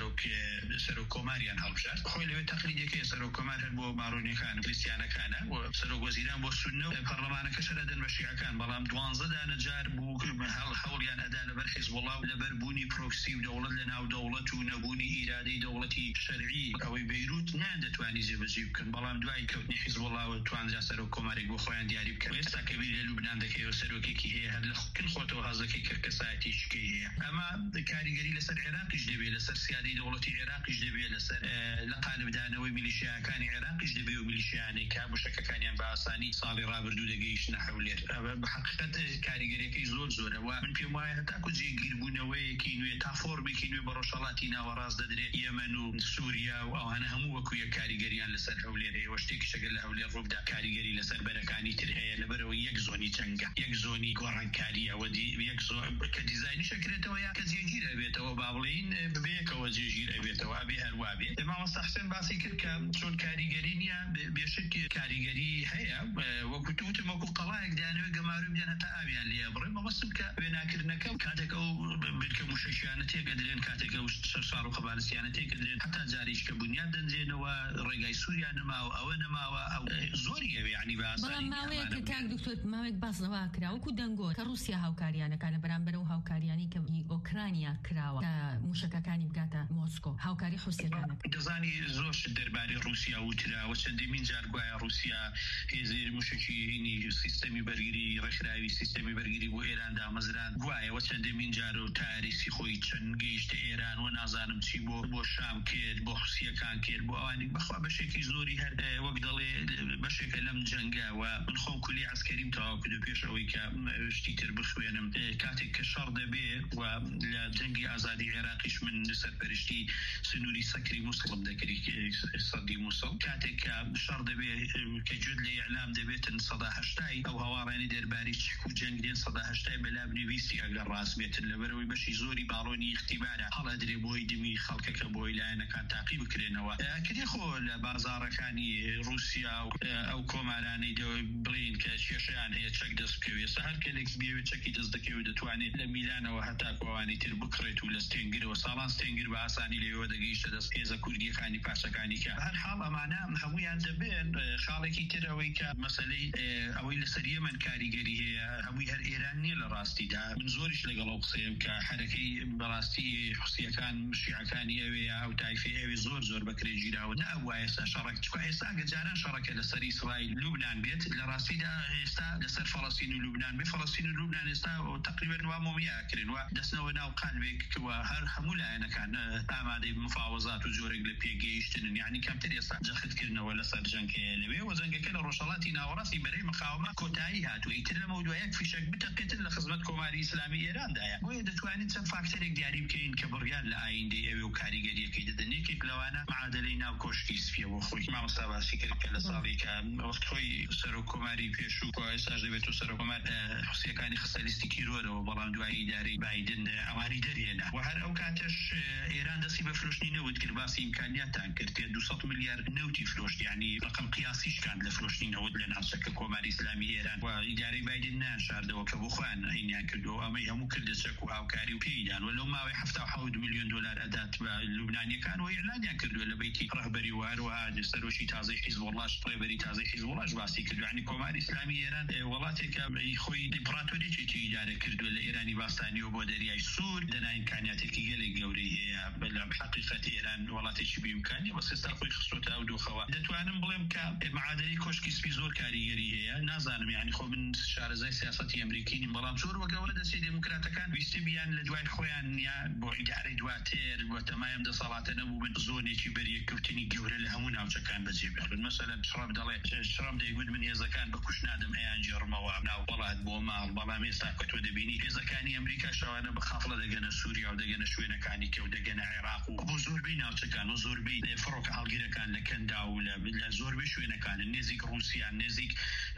سەرۆک کۆماریان هەڵبژارد خۆی لەوێ تەقلیدێکەیە سەرۆک کۆمار هەر بۆ ماڕۆنیەکان کریستیانەکانە و سەرۆک وەزیران بۆ سوننە و پەرلەمانەکەش دەن بە شیعەکان بەڵام 12 دانەجار بوو هەوڵیان ئەدا لەبەر حیزبوڵڵا و لەبەر بوونی پرۆکسی و دەوڵەت لە ناو دەوڵەت و نەبوونی ئیرادەی دەوڵەتی شەرعی ئەوەی بەیروت نادەتوانی جێبەجێ بکەن بەڵام دوای کەوتنی حیزبوڵڵا و توانرا سەرۆک کۆمارێک بۆ خۆیان دیاری بکەن ئێستا کەبیر لە لوبنان دەکەوێت سەرۆکێکی هەیە هەر لە خۆتەوە هەزەکەی کە کەسایەتی شکەی هەیە ئەمە کاریگەری لەسەر عێراقیش دەبێت لەسەر سیادەی دەوڵەتی عێراقیش دەبێت لەسەر لە قالبدانەوەی میلیشیاکانی عێراقیش دەبێت و میلیشیانەی کە بشەکەکانیان بە ئاسانی ساڵی ڕابردوو دەگەیشتنە حەولێر بەحەقیقەت کاریگەریەکەی زۆر زۆرەوە من پێم وایە هەتاکو جێگیربوونەوەیەکی نوێ تا فۆرمێکی نوێ بە ڕۆژهەڵاتی ناوەڕاست دەدرێت یەمەن و سووریا و ئەوانە هەموو وەکو یەک کاریگەریان لەسەر هەولێر هەیە شتێکی شەگەر لە هەولێر ڕووبدا کاریگەری لەسەر بەرەکانی تر هەیە لەبەرەوە یەک زۆنی جەنگە یەک زۆنی گۆڕانکاریە و یەک زۆن کە دیزاینی شەکرێتەوە یا کە جێگیر ئەبێتەوە با بڵێین بەیەکەوە جێگیر ئەبێتەوە ئەبێ هەروە بێت مامۆستا حسێن باسی کرد کە چۆن کاریگەری نییە بێشک کاریگەری هەیە وەکو توتم وەکو قەڵایەک دەیانەوێت گەماروی بدەن هەتا ئاویان لێ بڕێ مەبەستم کە وێناکردنەکە کاتێک ئەو بلکە موشەشیانە تێگەدرێن کاتێک ئەو سەرساڕ و خەبارستیانە تێگەدرێن هەتا جاریش کە بنیاد دەنجێنەوە ڕێگای سووریا نەماوە ئەوە نەماوە ئەو زۆری ئەوێ ینی بەڵام ماوەیەک کاک دکتۆر ماوەیەک باسەوە کرا وەکو دەنگۆ کە رووسیا هاوکاریانەکانە بەرامبەر و هاوکاریانی کە ئۆکرانیا کراوە کە موشەکەکانی بگاتە مۆسکۆ هاوکاری حوسیەکانە دەزانی زۆر دەربارەی رووسیا وتراوە چەندێمین جار گوایە رووسیا هێزی موشکی سیستەمی بەرگری ڕێکخراوی سیستەمی بەرگری بۆ ئێران دامەزران گوایەوە چەندێمین جار و تاریسی خۆی چەند گەیشتە ئێران و نازانم چی بۆ شام کرد بۆ حوسیەکان کرد بۆ ئەوانی بەخوا بەشێکی زۆری هەر وەک دەڵێ بەشێکە لەم جەنگاوە من خۆم کولی عسکەریم تەواو کرد و پێش ئەوەی کە شتی تر بخوێنم کاتێک کە شەڕ دەبێت و لە جەنگی ئازادی عێراقیش من سەرپەرشتی سنووری سەکری مووسڵم دەکردی سەدی مووسڵ کاتێک کە شەڕ دەبێت کە گوێت لە ئیعلام دەبێتن 180 ئەو هەواڕێنی دەرباری چک و جەنگ دێن 180 بەلا بنویستی ئەگەر ڕاست بێتن لەبەرەوەی بەشی زۆری باڵۆنی اختیبارە هەڵەدرێ بۆی دمی خەڵکەکە بۆی لایەنەکان تاقی بکرێنەوە کردی خۆ لە بازاڕەکانی رووسیا و ئەو کۆمارانەی بڵین کە کێشیان هەیە چەک دەست بکەوێت هەر کەلێک بێوێت چەکی دەست دەکەوێت دەتوانێت لە میلانەوە هەتاکووانی تر بکڕێت و لە ستێنگرەوە ساڵان ستێنگر بە ئاسانی لەوێ دەگەیشتە دەست هێزە کوردیەکانی پاشەکانی کە هەر حاڵ ئەمانە هەمویان دەبێن خاڵێکی تر ئەوەی کە مەسەلەی ئەوەی لەسەر یەمەن کاریگەری هەیە هەمووی هەر ئێران نییە لە ڕاستیدا من زۆریش لەگەڵ ئەو قسەیەم کە حرەکەی بەڕاستی حوسیەکان شیعەکانی ئەوێ ئەو تایفی ئەوێ زۆر بەکرێگیراوە نە ئەوە ئێستا شەڕێک چکە ئێستا گەجاران شەڕەکە لەسەر ئیسرائیل لوبنان بێت لە ڕاستیدا ئێستا لەسەر فەڵەستین و لوبنان بێ فەڵەستین و لوبنان ئێستا تقریبا وامۆمیاکردن و دەستنەوە ناو قالبێکەوە هەر هەموو لایەنەکان ئامادەی مفاوەزات و جۆرێک لە پێگەیشتنن یعنی کەمتر ئێستا جەختکردنەوە لەسەر جەنگ هەیە لەوێ و جەنگەکە لە ڕۆژهەڵاتی ناوەڕاست بەڕاستی بەرەی مقاومە کۆتایی هاتووە ئیتر لە مەودوایەک فیشەک بتەقێتن لە خزمەت کۆماری ئیسلامی ئێراندایە بۆیە دەتوانین چەند فاکتەرێک دیاری بکەین کە بڕیار لە ئایندەی ئەوێ و کاریگەریەکەی دەدەن یەکێک لەوانە معادلەی ناو کۆشکی سپیە بۆ خۆی مامۆستا باسی کرد کە لە ساڵی کە وەخت خۆی سەرۆکۆماری پێشوو ئێستاش دەبێت و سەرۆکۆمار حوسیەکانی خستە لیستی کیرۆرەوە بەڵام دوایی ئیدارەی بایدن ئەوانی دەرهێنا و هەر ئەو کاتەش ئێران دەستی بە فرۆشتنی نەوت کرد باسی ئیمکانیاتان کرد کە 200 میلیارد نەوتی فرۆشت یعنی ڕقم قیاسیش کاند لە فرۆشتنی نەوت لە ناوچەکە کۆماری ئیسلامی ئێران و ئیدارەی بایدن ناشاردەوە کە بۆ خۆیان هەینیان کردەوە ئەمەی هەموو کردە چەک و هاوکاری و پێیدان و لەو ماوەی 77 میلیۆن دلار ئەدات بە لوبنانیەکان و ئیعلانیان کردووە لە بەیتی ڕەهبەری و هەروەها سەرۆکی تازەی حیزب الله ڕێبەری تازەی حیزب الله باسی کردو یعنی کۆماری ئیسلامی ئێران وڵاتێکە خۆی دیموکراتۆریێکی ئیدارە کردووە لە ئێرانی باستانی و بۆ دەریای سوور دەنا ئیمکانیاتێکی گەلێک گەورەی هەیە بەڵام حقیقەت ئێران وڵاتێکی بیمکانی بەس ئێستا خۆی خستۆتە ئەو دۆخەوە دەتوانم بڵێم کە معادلەی کۆشکی سپی زۆر کاریگەری هەیە نازانم یعنی خۆ من شارەزای سیاسەتی ئەمریکی نیم بەڵام زۆر وەگەورە دەستی دموکراتەکان ویستی بیان لە دوای خۆیان یا بۆ ئیدارەی دواتر بۆ تەمایم دەسەڵاتە نەبوو بن زۆنێکی بەریەککەوتنی گەورە لە هەموو ناوچەکان بەجێبێڵن مەسەلەن ترامپ دەڵێ ترامپ دەیگوت من هێزەکان بە کوش نادەم ئەیان جێڕمەوە ناو وڵات بۆ ماڵ بەڵام ئێستا کە تۆ دەبینی هێزەکانی ئەمریکا شەوانە بە خافڵە دەگەنە سووریا و دەگەنە شوێنەکانی کە و دەگەنە عێراق و بۆ زۆربەی ناوچەکان و زۆربەی فڕۆک هەڵگیرەکان لە کەندا و لە زۆربەی شوێنەکان نێزیک رووسیان نێزیک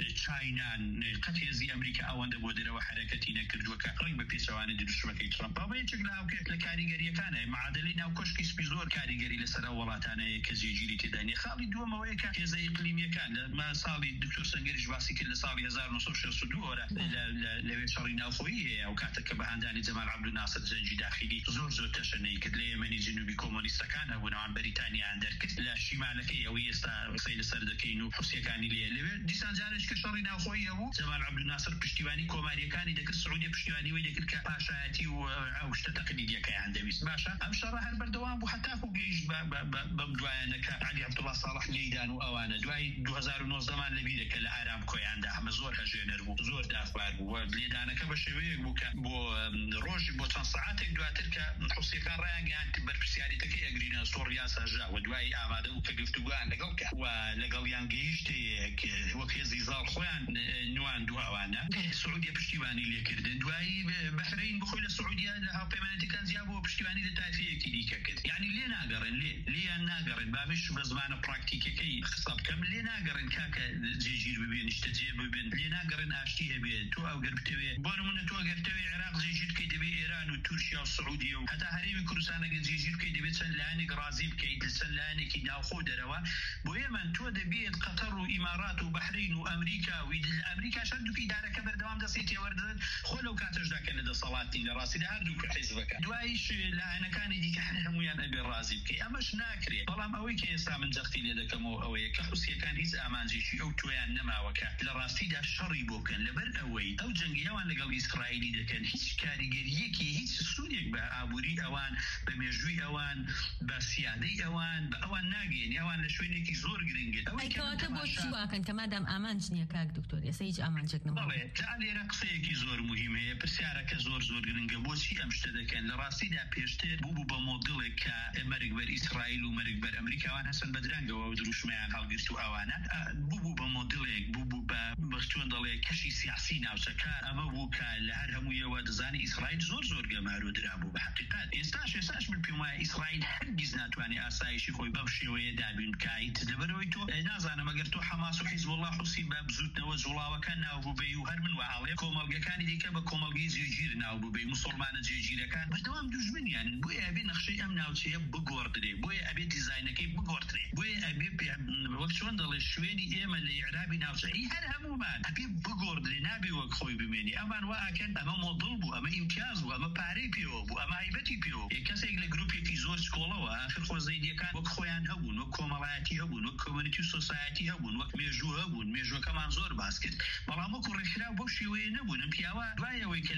چاینان قەت هێزی ئەمریکا ئەوەندە بۆ دەرەوە حرەکەتی نەکردووە کە ڕێک بە پێچەوانە دروشمەکەی ترامپ یەکێک لە کاریگەریەکانە معادلەی ناو کۆشکی سپی زۆر کاریگەری لەسەر وڵاتانەیە کە جێگیری تێدانی خاڵی دووەمەوەیە کە هێزە ئیقلیمیەکان لە ساڵی دکتۆر سەنگەریش باسی کرد لە ساڵی 1962 لەوێ شەڕی ناوخۆیی هەیە و کاتەکە بە هەندانی جەمال عەبدولناسر جەنگی داخلی زۆر تەشەنەی کرد لە یەمەنی جنوبی کۆمۆنیستەکان هەبوونەوان بەریتانیایان دەرکرد لە شیمالەکەی ئەوەی ئێستا قسەی لەسەر دەکەین و حوسیەکانی لەوێ دیسان جارێک کە شەڕی ناوخۆیی هەبوو جەمال عەبدولناسر پشتیوانی کۆماریەکانی دەکرد سعودی پشتیوانی وی دەکرد کە پاشایەتی و ئەو شتە تەقلیدیەکەیان دەویست باشە ئەم شەڕە هەر بەردەوام بوو هەتاکو گەیشت بەم دوایانەکە علی عەبدوڵڵا ساڵح لێیدان و ئەوانە دوای 2019 مان لەبیرەکە لە ئارامکۆیاندا هەمە زۆر هەژێنەر بوو زۆر دافبار بوو لێدانەکە بە شێوەیەک بوو کە بۆ ڕۆژی بۆ چەند سەعاتێک دواتر کە حوسیەکان ڕایان گەیاند بەرپرسیارەتەکەی ئەگرینە سۆڕیا ساژا و دوای ئامادە بوو کە گفتوگویان لەگەڵ کە و لەگەڵیان گەیشتەیەک وەک هێزی زاڵ خۆیان نواندووە ئەوانە سعودیە پشتیوانی لێکردن دوایی بەحرین بخۆی لە سعودیا لە هاوپەیمانەتەکان زیاد بۆ پشتیوانی لە تایفەیەکی دیکە کرد یعنی لێ ناگەڕن لیان ناگەڕن بابش بە زمانە پراکتیکەکەی قسە بکەم لێ ناگەڕن کاکە جێگیر ببێن شتە جێ ببێن لێ ناگەڕن ئاشتی هەبێت تۆ ئەو گەربتەوێ بۆ نمونە تۆ گەرتەوێ عێراق جێگیر بکەی دەبێ ئێران و تورکیا و سعودیە و هەتا هەرێمی کوردستانەگە جێگیر بکەی دەبێت چەند لایەنێک ڕازی بکەیت چەند لایەنێکی ناوخۆ دەرەوە بۆ ئێمە تۆ دەبێت قەتەر و ئیمارات و بەحرین و ئەمریکا و ئەمریکا هەردووکی ئیدارەکە بەردەوام دەستی تێوەردەدەن خۆ لەو کاتەشدا کە لە دەسەڵاتی لە ڕاستی لە هەردوو حیزبەکە دوایش لایەنەکانی دیکە هەمویان ئەبێ ڕازی بکەی ئەمەش ناکرێت بەڵام ئەوەی کە ئێستا من جەختی لێ دەکەمەوە ئەوەیە کە حوسیەکان هیچ ئامانجێکی ئەو تۆیان نەماوەکە لە ڕاستیدا شەڕی بۆکەن لەبەر ئەوەی ئەو جەنگیەوان لەگەڵ ئیسرائیلی دەکەن هیچ کاریگەریەکی هیچ سوودێک بە ئابووری ئەوان بە مێژووی ئەوان بە سیادەی ئەوان بە ئەوان ناگەین ئەوان لە شوێنێکی زۆر گرنگێت ئەوەکەواتە بۆ چی واکەن کە مادام ئامانج نییە کاک دکتۆر ئێستا هیچ ئامانجێک نەبڵێ جا لێرە قسەیەکی زۆر مهم هەیە پرسیارەکە زۆر گرنگە بۆچی ئەم شتە دەکەن لە ڕاستیدا پێشتر بوو بە مۆدڵێک کە مەرگبەر ئیسرائیل و مەرگبەر ئەمریکاوان هەسەن بە درەنگەوە و دروشمیان هەڵگرت و ئەوانە بوو بە مۆدڵێک بوو بە چۆن دەڵێ کەشی سیاسی ناوچەکە ئەمە بوو کە لە هەر هەموویەوە دەزانی ئیسرائیل زۆر گەمارۆ درابوو بە حقیقت ئێستاش من پێم وایە ئیسرائیل هەرگیز ناتوانێت ئاسایشی خۆی بەم شێوەیە دابین بکایت لەبەرەوەی تۆ نازانم ئەگەر تۆ حەماس و حیزب الله حوسی بە بزوتنەوە جوڵاوەکان ناوبووبەی و هەر من وهاڵێ کۆمەڵگەکانی دیکە بە کۆمەڵگەی جێگیر ناوبووبەی موسڵمانە جێگیرەکان بەردەوام دوژمنیانن بۆیە ئەبێ نەخشەی ئەم ناوچەیە بگۆڕدرێ بۆیە ئەبێ دیزاینەکەی بگۆڕدرێ بۆیە ئەبێ وەک چۆن دەڵێ شوێنی ئێمە لە عێرابی ناوچەی هەر هەمومان ئەبێ بگۆڕدرێ نابێ وەک خۆی بمێنی ئەمان واکەن ئەمە مۆدڵ بوو ئەمە ئیمتیاز بوو ئەمە پارەی پێوە بوو ئەمە هایبەتی پێوە کەسێک لە گروپێکی زۆر سکۆڵەوە آخر خۆ زەیدیەکان وەک خۆیان هەبوون وەک کۆمەڵایەتی هەبوون وەک کۆمەنیتی و سۆسایەتی هەبوون وەک مێژوو هەبوون مێژوەکەمان زۆر باس کرد بەڵام وەکو ڕێکخراو بەو شێوەیە نەبوون ئەم پیاوە دوایەوەی کە لە قوم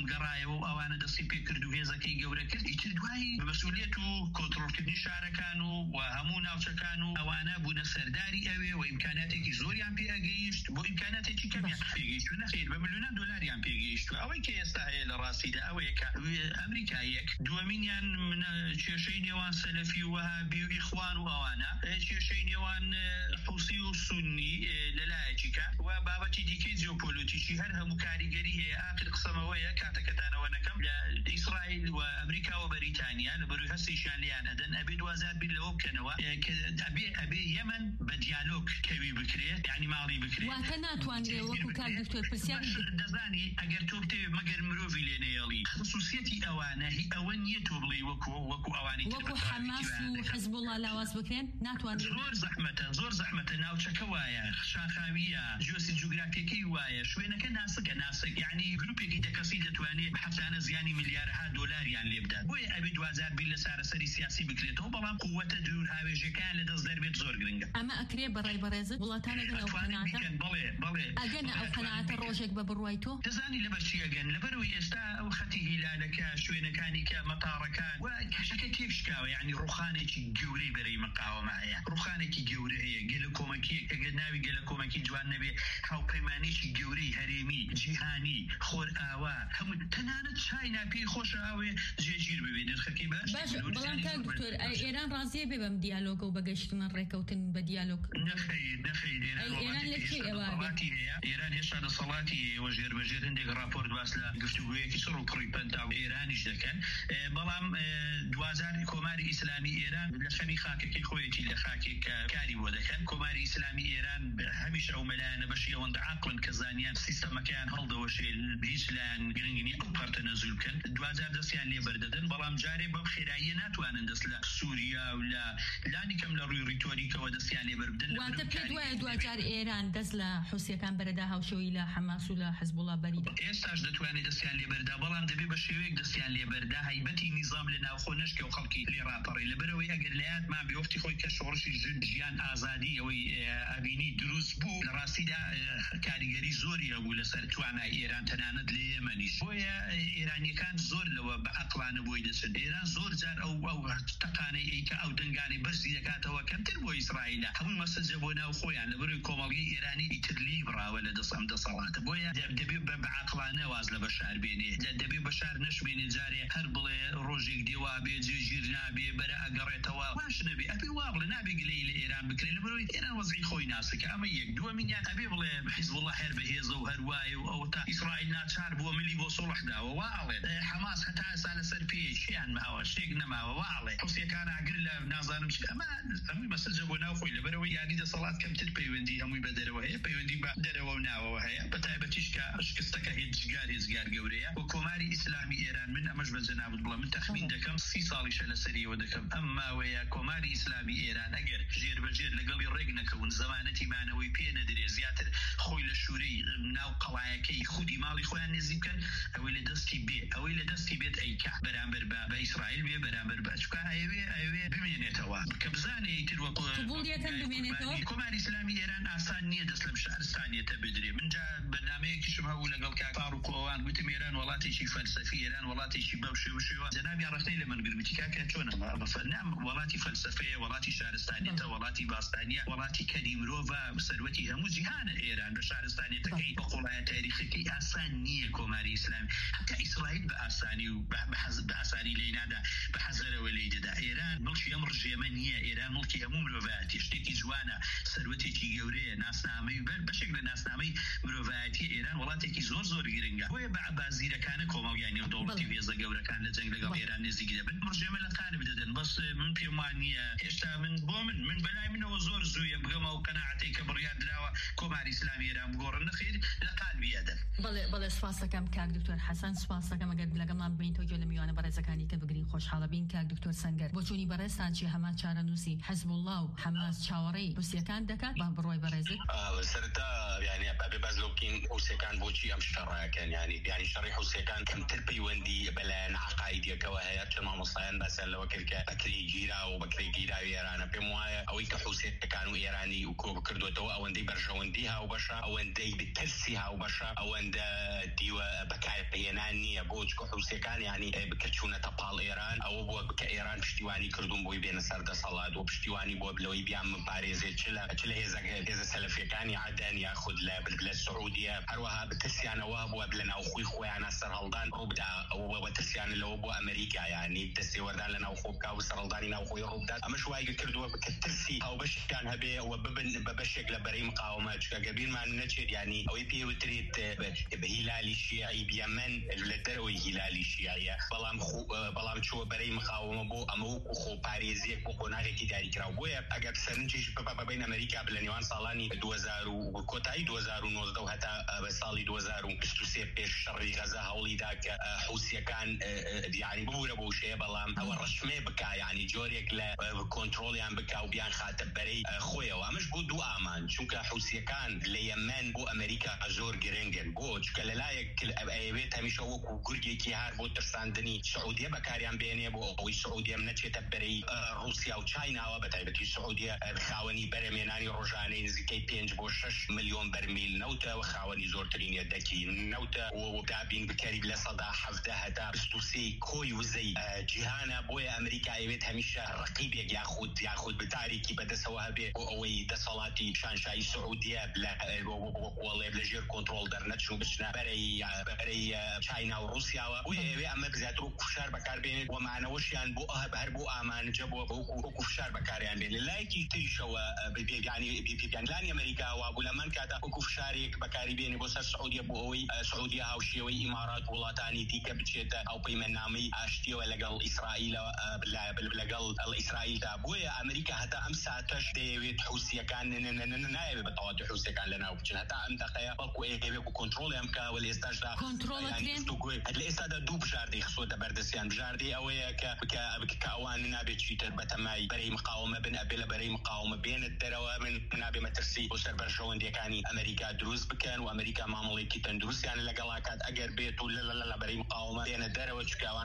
گەڕایەوە و ئەوانە دەستی پێکرد و هێزەکەی گەورە کرد ئیتر دوایی مەسئولیت و کۆنتڕۆڵکردنی شارەکان و هەموو ناوچەکان و ئەوانە بوونە سەرداری ئەوێ و ئیمکاناتێکی زۆریان پێگەیشت بۆ ئیمکاناتێکی کەمیان پێگەیشت و نەخیر بە ملیۆنان دۆلاریان پێگەیشت و ئەوەی کە ئێستا هەیە لە ڕاستیدا ئەوەیە کە ئەمریکایەک دووەمینیان کێشەی نێوان سەلەفی و وەهابی و ئیخوان و ئەوانە کێشەی نێوان حوسی و سونی لەلایەکی کە و بابەتی دیکەی جیۆپۆلیتیکی هەر هەموو کاریگەری هەیە ئاخر قسەمەوەیە کاتەکەتانەوە نەکەم لە ئیسرائیل و ئەمریکا و بەریتانیا لە بەروی هەستیشان لیان ئەدەن ئەبێ دوازار بیر لەوە بکەنەوە ئەبێ یەمەن بە دیالۆگ کەوی بکرێت یعنی ماڵی بکرێت واتە ناتوانرێ وەکو کار دکتۆر پرسیار دەزانی ئەگەر تۆ بتێ مەگەر مرۆڤی لێ نەیەڵی خصوصیەتی ئەوانە هی ئەوە نییە تۆ بڵێ وەکو ئەوانی وەکو حەماس و حزب الله لاواز بکرێن ناتوانرێت زۆر زەحمەتە ناوچەکە وایە شاخاویە جیۆسی جوگرافیەکەی وایە شوێنەکە ناسک یعنی گروپێکی دەکەسی دەتوانێت حەفتانە زیانی میلیارها دۆلاریان لێ بدات بۆیە ئەبێ دوازار بیر لە سارەسەری سیاسی بکرێتەوە بەڵام قووەتە دوور هاوێژەکان لە دەست دەربێت زۆر گرنگە ئەمە ئەکرێ بەڕای بەڕێزت وڵاتانە گەن ئەو قەناعەتە ئەگەنە ئەو قەناعەتە ڕۆژێک بە بڕوای تۆ دەزانی لە بەچی ئەگەن لەبەرەوەی ئێستا ئەو خەتی هیلالەکە شوێنەکانی کە مەتاڕەکان و کەشەکە تێکشکاوە یعنی ڕوخانێکی گەورەی بەرەی مەقاوەمە هەیە ڕوخانێکی گەورە هەیە گەلە کۆمەکیەک ئەگەر ناوی گەلە کۆمەکی جوان نەبێ هاوپەیمانێکی گەورەی هەرێمی جیهانی خۆر ئاوا هەموو تەنانەت چای ناپێی خۆشە ئاوێ جێگیر ببێت دەرخەکەی باش بەڵام کار دکتۆر ئێران ڕازیە بێ بەم دیالۆگە و بەگەشتنە ڕێکەوتن بە دیالۆگ نەخەیر ئێران لەکێ ئێوە ئێران هێشتا دەسەڵاتی ئێوە ژێربەژێر هەندێک راپۆرت باس لە گفتوگویەکی سڕ و پڕی پەنتا و ئێرانیش دەکەن بەڵام دوازار کۆماری ئیسلامی ئێران لە خەمی خاکەکەی خۆیەتی لە خاکێک کاری بۆ دەکەن کۆماری ئیسلامی ئێران هەمیشە ئەو مەلایەنە بەشی ئەوەندە عاقلن کە زانیان سیستەمەکەیان هەڵدەوەشێ هیچ لایەن گرنگنی ئەو پەرتە نەزول بکەن دوازار دەستیان لێ بەردەدەن بەڵام جارێ بەم خێراییە ناتوانن دەست لە سووریا و لە لانی کەم لە ڕووی ڕیتۆریکەوە دەستیان لێ بەردەن واتە پێت وایە دوجار ئێران دەست لە حوسیەکان بەرەدا هاوشەوی لە حەماس و لە حزب الله بەریدا ئێستاش دەتوانێت دەستیان لێ بەردا بەڵام دەبێ بە شێوەیەک دەستیان لێ بەردا هەیبەتی نیزام لە ناوخۆ نشکە و خەڵکی لێ ڕاپەڕی لەبەرەوەی ئەگەر لایەتمان بێوەفتی خۆی کە شۆڕشی ژیان ئازادی ئەوەی ئەبینی دروست بوو لە ڕاستیدا کاریگەری زۆری هەبوو لەسەر توانای ئێران تەنانەت لە یەمەنیش بۆیە ئێرانیەکان زۆر لەوە بە عەقڵانە بۆی دەچن ئێران زۆر جار ئەو تەقانەی ئەیکە ئەو دەنگانی بەرزی دەکاتەوە کەمتر بۆ ئیسرائیلە هەموو مەسەجە بۆ ناو خۆیان لەبەرەوەی کۆمەڵگەی ئێرانی ئیترلی بڕاوە لە دەسەم دەسەڵاتە بۆیە دەبێت بە عەقڵانە واز لە بەشار بێنێ دەبێت بەشار نەشمێنێ جارێ هەر بڵێ ڕۆژێک دێوا بێ جێگیر نابێ بەرە ئەگەڕێتەوە باش نەبێ ئەبێ وا بڵێ نابێ گلەی لە ئێران بکرێت لەبەرەوەی ئێران وەزعی خۆی ناسکە ئەمە یەک دووەمینیان ئەبێ بڵێ حیزب الله هەر بەهێزە و هەر وایە و ئەوە تا ئیسرائیل ناچار بووە ملی بۆ سۆڵح داوە واڵێ حەماس هەتا ئێستا لەسەر پێشیان ماوە شتێک نەماوە واڵێ حوسیەکان ئاگر لە نازانم چ ئەمە هەمووی مەسەجە بۆ ناو خۆی لەبەرەوەی یاری دەسەڵات کەمتر پەیوەندی هەمووی بە دەرەوە هەیە پەیوەندی بە دەرەوە و ناوەوە هەیە بە تایبەتیش کە شکستەکە هێزگار گەورەیە بۆ کۆماری ئیسلامی ئێران من ئەمەش بە جەنابوت بڵێ من تەخمین دەکەم 30 ساڵیشە لەسەریەوە دەکەم ئەم ماوەیە کۆماری ئیسلامی ئێران ئەگەر ژێربەجێر لەگەڵی ڕێک نەکەون زەمانەتی مانەوەی پێ نەدرێ زیاتر خۆی لە شوورەی ناو قەڵایەکەی خودی ماڵی خۆیان نزیک بکەن ئەوەی لە دەستی بێت ئەیکا بەرامبەر بە ئیسرائیل بێ بەرامبەر بە چکە ئەوێ بمێنێتەوە کە بزانێ ئیتر وەکو کۆماری ئیسلامی ئێران ئاسان نییە دەست لەم شارستانیەتە بدرێ من جا بەرنامەیەکیشم هەبوو لەگەڵ کاکار و کۆوان گوتم ئێران وڵاتێکی فەلسەفی ئێران وڵاتێکی بەو شێوە جەنابی ڕەختەی لە من گرمتی کاکە چۆنە بەفەرنام وڵاتی فەلسەفەیە وڵاتی شارستانیەتە وڵاتی باستانیە وڵاتی کەدی مرۆڤە سەروەتی هەموو جیهانە ئێران بە شارستانیەتەکەی بە قوڵایە تاریخەکەی ئاسان نییە کۆماری ئیسلامی حتا ئیسرائیل بە ئاسانی و بە ئاسانی لێی نادا بە حەزەرەوە لێی دەدا ئێران مڵکی ئەم ڕژێمە نییە ئێران مڵکی هەموو مرۆڤایەتی شتێکی جوانە سەروەتێکی گەورەیە ناسنامەی بەشێک لە ناسنامەی مرۆڤایەتی ئێران وڵاتێکی زۆر گرنگە بۆیە بە بازیرەکانە کۆمەڵگانی و دەوڵەتی وێزە گەورەکان لە جەنگ لەگەڵ ئێران نزیک دەبن ڕژێمە لە قالب دەدەن بەس من پێم وان نییە هێشتا من بەلای منەوە زۆر زوویە بگەمە و قەناعەتەی کە بڕیار درراوە کۆماری ئیسلامی ئێران بگۆڕن نەخیر لە قالبی ئەدەن بەڵێ سپاس دەکەم کاک دکتۆر حەسەن سپاس دەکەم ئەگەر لەگەڵمان بین تۆ لە میوانە بەڕێزەکانی کە بگرین خۆشحاڵە بین کاک دکتۆر سەنگەر بۆ چوونی بەڕێزتان چی هەمان چارەنووسی حەزب الله و حەماس چاوەڕێی رووسیەکان دەکات با بڕۆی بەڕێزت سەرەتا یعنی ئەبێ باز لۆکین حوسیەکان بۆچی ئەم شەڕایەکەن یعنی شەڕی حوسیەکان کەمتر پەیوەندی بەلایەن عقایدیەکەوە هەیە چۆن مامۆستایان باسییان لەوە کرد کە بەکرێی گیرا و بەکرێی گیراوی ئێرانە پێم وایە ئەوەی کە حوسیەکان و ئێرانی و کۆ بکردوێتەوە ئەوەندەی بەرژەوەندی هاوبەشە ئەوەندەی بترسی هاوبەشە ئەوەندە دیوە بەکارهێنان نییە بۆ چکە حوسیەکان یعنی بکە چوونەتە پاڵ ئێران ئەوە بووە بکە ئێران پشتیوانی کردوون بۆی بێنە سەردەسەڵات و پشتیوانی بۆ بلەوەی بیان مپارێزێت چ لە هێزە سەلەفیەکانی عەدەن یاخود لە سعودیە هەروەها بترسیانەوە بووە لە ناوخۆی خۆیانە سەرهەڵدان ڕووبدا ئەوە بەترسیان لەوە بۆ ئەمریکا یعنی دەستێوەردان لە ناوخۆ بکا و سەرهەڵدانی ناوخۆی ڕووبدات ئەمەش وایگە کردووە بکە ترسی هاوبەشیان هەبێ ئەوە ببن بە بەشێک لە بەرەی مقاومە چکە گەبیرمان نەچێت یعنی ئەوەی پێوترێت بە هیلالی شیعی بیەمەن لە دەرەوەی هیلالی شیعیە بەڵام چووە بەرەی مقاومە بۆ ئەمە وەکو خۆپارێزیەک بۆ قۆناغێکی دیاریکراو بۆیە ئەگەر سەرنجیش بەبین ئەمریکا لە نێوان ساڵانی 2000 و کۆتایی 2019 و هەتا بە ساڵی 2023 پێش شەڕی غەزا هەوڵیدا کە حوسیەکان یعنی ببوورە بۆ شەیە بەڵام ئەوە ڕەشمێ بکا یعنی جۆرێک لە کۆنتڕۆڵیان بکا و بیان خاتە بەرەی خۆیەوە ئەمەش بۆ دوو ئامان چونکە حوسیەکان لە یەمەن بۆ ئەمریکا زۆر گرنگن بۆ چکە لەلایەک ئەوێت هەمیشە وەکو گورگێکی هار بۆ ترساندنی سعودیە بەکاریان بێنێ بۆ ئەوەی سعودیەم نەچێتە بەرەی رووسیا و چایناوە بەتایبەتی سعودیە خاوەنی بەرهەمێنانی ڕۆژانەی نزیکەی 5 بۆ 6 ملیۆن بەرمیل نەوتە و خاوەنی زۆرترین یەدەکی نەوتە و دابین بکەریت لە سەدا 17 هەتا 23 کۆی وزەی جیهانە بۆیە ئەمریکا ئەوێت هەمیشە ڕقیبێک یاخود بتاریکی بەدەستەوە هەبێ بۆ ئەوەی دەسەڵاتی شانشایی سعودیە وەڵێ لە ژێر کۆنتڕۆڵ دەرنەچوو بچنە بەرەی چاینا و رووسیاوە بۆیە ئەوێ ئەمە زیاتر و کوفشار بەکاربێنێت و مانەوەشیان بۆ هەر بۆ ئامانجە بۆ کوفشار بەکاریان بێن لایەکی تریشەوە بیانی ئەمریکا وابوو لە من کاتا کوفشارێک بەکاری بێنێ بۆ سەر سعودیە بۆ ئەوەی سعودیە هاوشێوەی ئیمارات وڵاتانی دیکە بچێتە ئەو پەیمەنامەی ئاشتیەوە لەگەڵ ئیسرائیلەوە لەگەڵ ئیسرائیلدا بۆیە ئەمریکا هەتا ئەم ساتەش دەیەوێت حوسیەکان نایەوێت بە تەواوی حوسیەکان لەناو بچن هەتا ئەم دەقەیە بەڵکو ئەوێ کۆنتڕۆڵیان بکە و لە ئێستاشدا لە ئێستادا دوو بژاردەی خسۆتە بەردەستیان بژاردەی ئەوەیە کە ئەوان نابێت چیتر بەتەمای بەرەی مقاومە بن ئەبێ لە بەرەی مقاومە بێنت دەرەوە من نابێ مەترسی بۆ سەر بەرژەوەندیەکانی ئەمریکا دروست بکەن و ئەمریکا مامەڵێکی تەندروستیان لەگەڵاکات ئەگەر بێت و لە بەرەی مقاومە بێنە دەرەوە چکاوان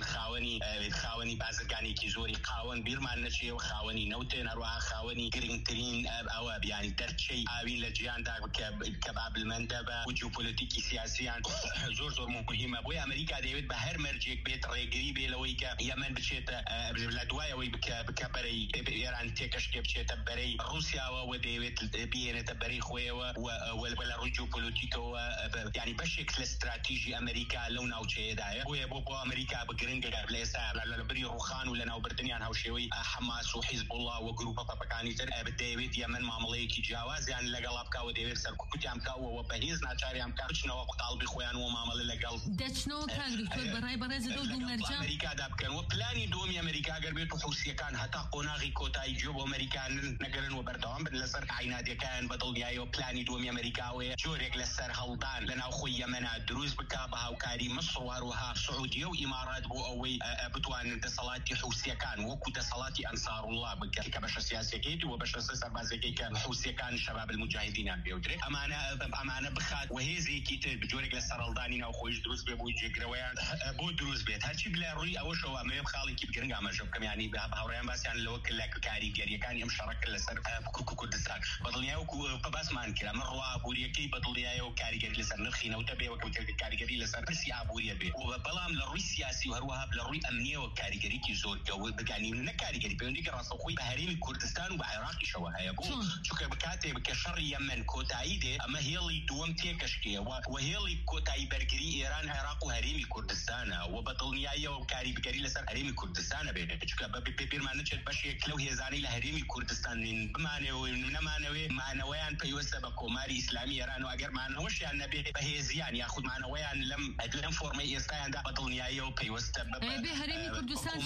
خاوەنی بازرگانێکی زۆری قاوەن بیرمان نەچێ و خاوەنی نەوتێن هەروەها خاوەنی گرنگترین ئەوە بیانی دەرچەی ئاوین لە جیهاندا کە بابلمەندە بە جیۆپۆلیتیکی سیاسیان زۆر مهمە بۆی ئەمریکا دەیەوێت بە هەر مەرجێک بێت ڕێگری بێ لەوەی کە یەمەن بچێتە لە دوایەوەی بکە بەرەی ئێران تێکەشتێ بچێتە بەرەی رووسیاوە و دەیەوێت بێنێتە بەرەی خۆیەوە و لە ڕووی جیۆپۆلیتیکەوە یعنی بەشێک لە استراتیژی ئەمریکا لەو ناوچەیەدایە بۆیە بۆ ئەمریکا بگرنگە لە ئێستا لە بەری ڕووخان و لە ناوبردنیان هاوشێوەی حەماس و حیزب الله و گروپە پەپەکانی تر دەیەوێت یەمەن مامەڵەیەکی جیاوازیان لەگەڵا بکاوە دەیەوێت سەرکوتیان بکاوە بە هیچ ناچاریان بکات بچنەوە قاڵبی خۆیان و مامەڵە لەگەڵ دەچنەوە کاگریکتۆر بەڕای بەڕێز دۆ مەرجە ئەمریکادا بکەنەوە پلانی دومی ئەمریکا گەر بێت و حوسیەکان هەتا قۆناغی کۆتایی جۆ بۆ ئەمریکان نەگەرن و بەردەوام بن لەسەر عینادەکان بەدڵنیاییەوە پلانی دومی ئەمریکاوەیە جۆرێک لەسەر هەڵدان لە ناوخۆی یەمەنا دروست بکا بە هاوکاری مەسر و هەروەها سعودیە و ئیمارات بۆ ئەوەی بتوانن دەسەڵاتی حوسیەکان وەکو دەسەڵاتی ئەنسارڵڵا بکەن کە بەشە سیاسیەکەیت و بەشە سەربازەکەی کە حوسیەکان شەباب المجاهدینان بێوترێت ئەمانە بخات و هێزێکی تر بجۆرێک لە سەرهەڵدانی ناوخۆیش دروست بێ بۆی جێگرەوەیان بۆ دروست بێت هەرچی بلا ڕووی ئەوەشەوە ئەمەیە خاڵێکی گرنگ ئاماژە بکەم یعنی بە هاوڕێیان باسییان لەوە لە کاریگەریەکانی ئەم شەڕەکە لەسەر کوردستان بەدڵنیای و باسمان کرا من ڕوا ئابوووریەکەی بەدڵنیایە و کاریگەری لەسەر نرخی نەوتە بێ وەکو کاریگەری لەسەر پرسی ئابووریە بێ و بەڵام لە ڕووی سیاسی و هەروەها لە ڕووی ئەمنیەوە کاریگەریکی زۆر گەورە بگانی نەکاریگەری پەیوەندیکە ڕاستەوخۆی بە هەرێمی کوردستان و بە عێراقیشەوە هەیە بۆ چونکە بکاتێ بکە شەڕی یەمەن کۆتایی دێ ئەمە هێڵی دووەم تێکەشتێەوە و هێڵی کۆتایی بەرگری ئێران عێراق و هەرێمی کوردستانە و بەدڵنیاییەوە کاریگەری لەسەر هەرێمی کوردستانە بێت چونکە بە پێبیرمان نەچێت بەشێک لەو هێزانەی لە هەرێمی کوردستان بمانەوە نەمانەوێ مانەوەیان پەیوەستە بە کۆماری ئیسلامی ئێران و ئەگەر مانەوەشیان نەبێت بە هێزیان یاخود مانەوەیان لەم فۆرمەی ئێستایاندا بەدڵنیاییەوە پەیوەستە بە هەرێمی کوردستان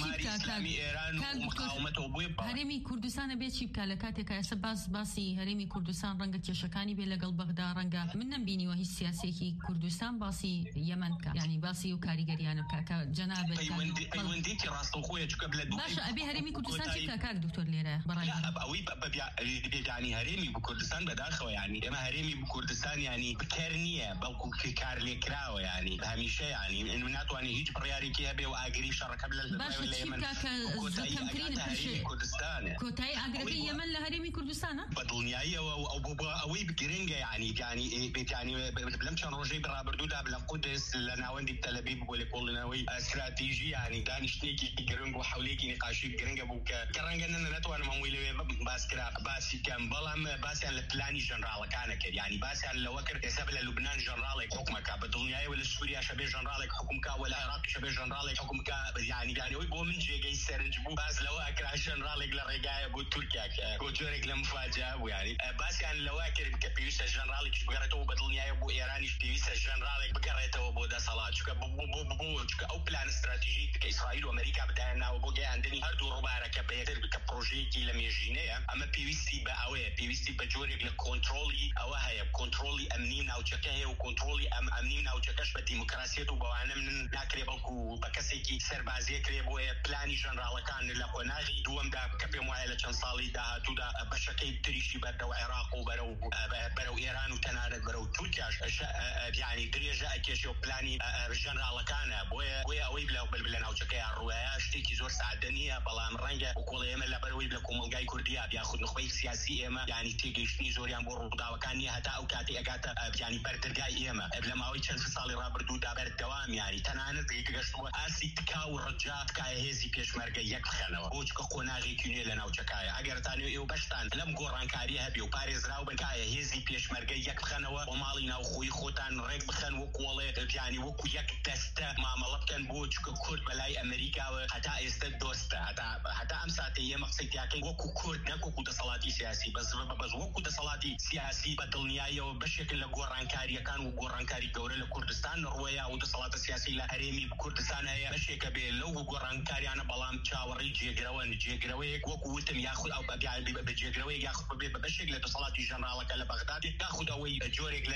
هەرێمی کوردستانە بێت چی بکە لە کاتێکە ئێستا باسی هەرێمی کوردستان ڕەنگە کێشەکانی بێ لەگەڵ بەغدا ڕەنگە من نەمبینیوە هیچ سیاسێکی کوردستان باسی یەمەن بکە یعنی باسی و کاریگەریانە بکە كجناب ونديتي راس خويا قبل باشا ابي هرمي كردستان كاك دكتور ليره براي لا ابوي يعني هرمي بكردستان بداخله يعني اما هرمي بكردستان يعني بكرنيه بلكو كارلي كراو يعني هميشه يعني مناتو يعني هيج برياري كي ابي واجري شرك قبل باشا اليمن كمترين كردستان كوتاي اجري اليمن لهرمي كردستان بدلنيايه او بجرينجا يعني بلم كان روجي برابردودا بلا قدس لنا وندي تل ابيب ولا كلنا استراتيجي يعني دانشتيكي جرينجو حوليكي نقاشي جرينجا بوك كرنجنا نتو انا مويله باسكرا باسي كان بلام باسي على البلاني جنرال كان يعني باسي على لوكر حساب لبنان جنرال حكمك بدلنيايه ولا سوريا شبه جنرال حكمك ولا العراق شبه جنرال حكمك يعني ويبو من جي سرنجبو باس لواكر جنرال لرجايه بو تركيا كوجورك لمفاجاه يعني باس يعني لواكر كبيوس جنرال كبرتو بدلنيايه بو ايراني كبيوس جنرال بقريته بو دا صلاه بو او بلان استراتيجي كاسرائيل وامريكا بدانا وبو جاي عندني هردو ربارك بيتر كبروجي كي لم يجينيه اما بيوسي باوي بيوسي بجورك لكنترولي او هي كنترولي امنين او تشكه وكنترولي امنين او تشكش بالديمقراطيه وبوانا من ناكريبكو بكسيكي سربازي كريبو بلاني جنرال كان لقناغي دوم دا كبي معايله كان صالي دا تودا بشكي تريشي بدو العراق وبرو ايران وتنارد برو تركيا يعني دريجه كيشو بلاني جنرال كان بويا ويبلا بلبلنا او تشكي الروايه اشتكي زور سعدنيه بلا مرنجه وكل يوم لا برو يبلا كوملغاي كرديا بياخذ نخوي سياسي اما يعني تيجيشني زوريان بورو دا وكاني هتا او كاتي اغاتا يعني بردرغاي اما قبل ما ويتشن في صالي رابردو دا بردوام يعني تنانت يقشتو اسي تكاو رجا تكاي هزي بيش مرغا يكخنا وجك قناغي كيني لنا وتشكاي اگر تاني يو بشتان لم قران كاريها بيو باريس راو بنكاي هزي بيش مرغا يكخنا ومالينا وخوي خوتان ريك بخن وقوله يعني وكو يك دسته ما ملبكن بوجك كرد بلاي امريكا حتى استدوسته حتى امساتي مقصد ياكي وكو كرد نكو تصالاتي سياسي بس وكو تصالاتي سياسي بدلنيايه بشكل قران كاري كان وقران كاري دوله لكردستان رويا وتصالات سياسي لهرمي بكردستان هي بشكل بلو قران كاري انا بلام تشاوري جيغروي وكو تم ياخذ او بجيغروي ياخذ بشكل تصالاتي جنرال كلا بغداد ياخذ او جوريك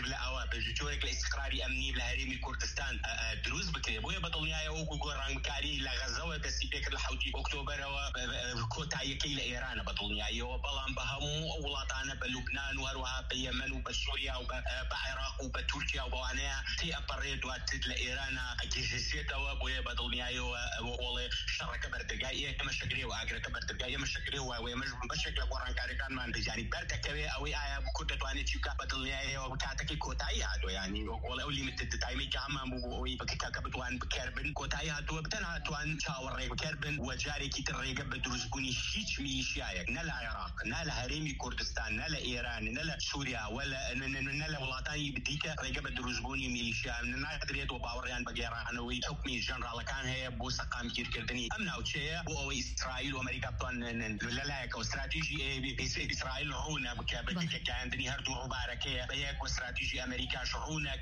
جوريك الاستقراري امني لهرمي كردستان دروز بكري بويا بطلنيايه وكو قران كاري لغزوه بسيبك الحوتي اكتوبر وكوتاي كي لايران بطلنيايه وبلام بهمو اولاتنا بلبنان وروها بيمن وبسوريا وبعراق وبتركيا وبوانيا تي ابريد واتد لايران اجهزيته وبويا بطلنيايه وولي شركه بردقايه كما شقري واجر كبردقايه مشقري ومش بشكل قران كاري كان ما يعني بردكوي او اي كودت واني تشكا بطلنيايه وكاتكي كوتاي هادو يعني ولا اولي متد تايمي كاما بوي بكابتوان بكربن كوتاي هادو بتنا توان شاور بكربن وجاري كي تريق بدرسبوني هيج ميشياك نلا العراق نلا هرمي كردستان نلا ايران نلا سوريا ولا نلا ولاتاي بديك ريق بدرسبوني ميليشيا نادريت وباوريان بغيرانوي حكمي جنرال كان هي بوسقام كير كردني امنا وشيا بو اسرائيل وامريكا طن لا استراتيجي اسرائيل رونا بكابتك كان دني هردو رباركه بياك استراتيجي امريكا شرونا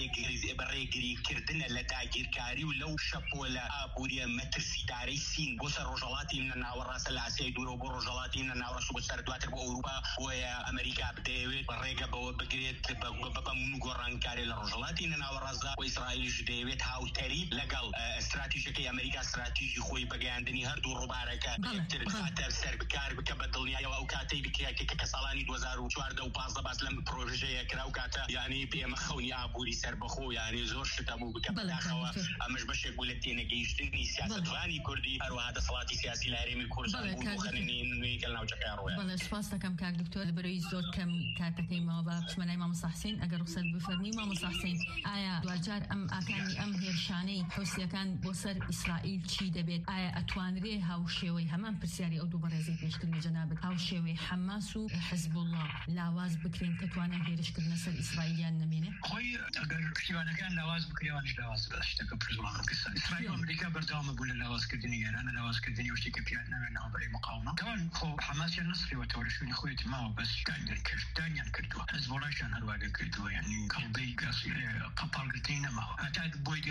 كريغري كردنا لداجير كاري ولو شابولا ابوريا مترسي داري سين بوسر رجلاتي من راس الاسيد دورو رجلاتي من راس بسردوات اوروبا ويا امريكا بديويت بريغا بغريت بمن غوران كاري رجلاتي من راس واسرائيل جديويت هاو تريب لقال استراتيجي امريكا استراتيجي خوي بغاندني هردو رباركه تر سربكار بكبدلنيا او كاتي كسالاني 2014 وبازا باسلم بروجي كراوكاتا يعني بيم خوني ابوري سربخو يعني زور شتابو بكبداخوا مش باش يقول لك جيشتني سياسه فاني كردي ارو هذا صلاتي سياسي لهرمي كردستان وخليني كلنا وجكارو بلا سپاس كم كاك دكتور بري زور كم كاتكي ما بابش من امام صحسين اگر رخصت بفرمي امام صحسين ايا دوجار ام اكاني ام هيرشاني حوسيا كان بوسر اسرائيل تشي دبيت ايا اتوانري هاوشيوي همان برسياري او دوباره زي بيشكل جنابك هاوشيوي حماس وحزب الله لاواز بكرين كتوانا هيرش كدنا سر اسرائيليان نمينه خوي اگر كتوانا كان لاواز بكريوانش لاواز اشتكى برزمان اسرائيل وامريكا بردوام بقول لاواز كدني انا لاواز كدني واشتكى بيانا من بري مقاومه طبعا خو حماس النصري وتورشوني خويت ما بس كان كردانيا كردوا حزب الله شان هالواقع كردوا يعني قلبي قاسي قبل قلتينا ما اتاك بويد يتوزو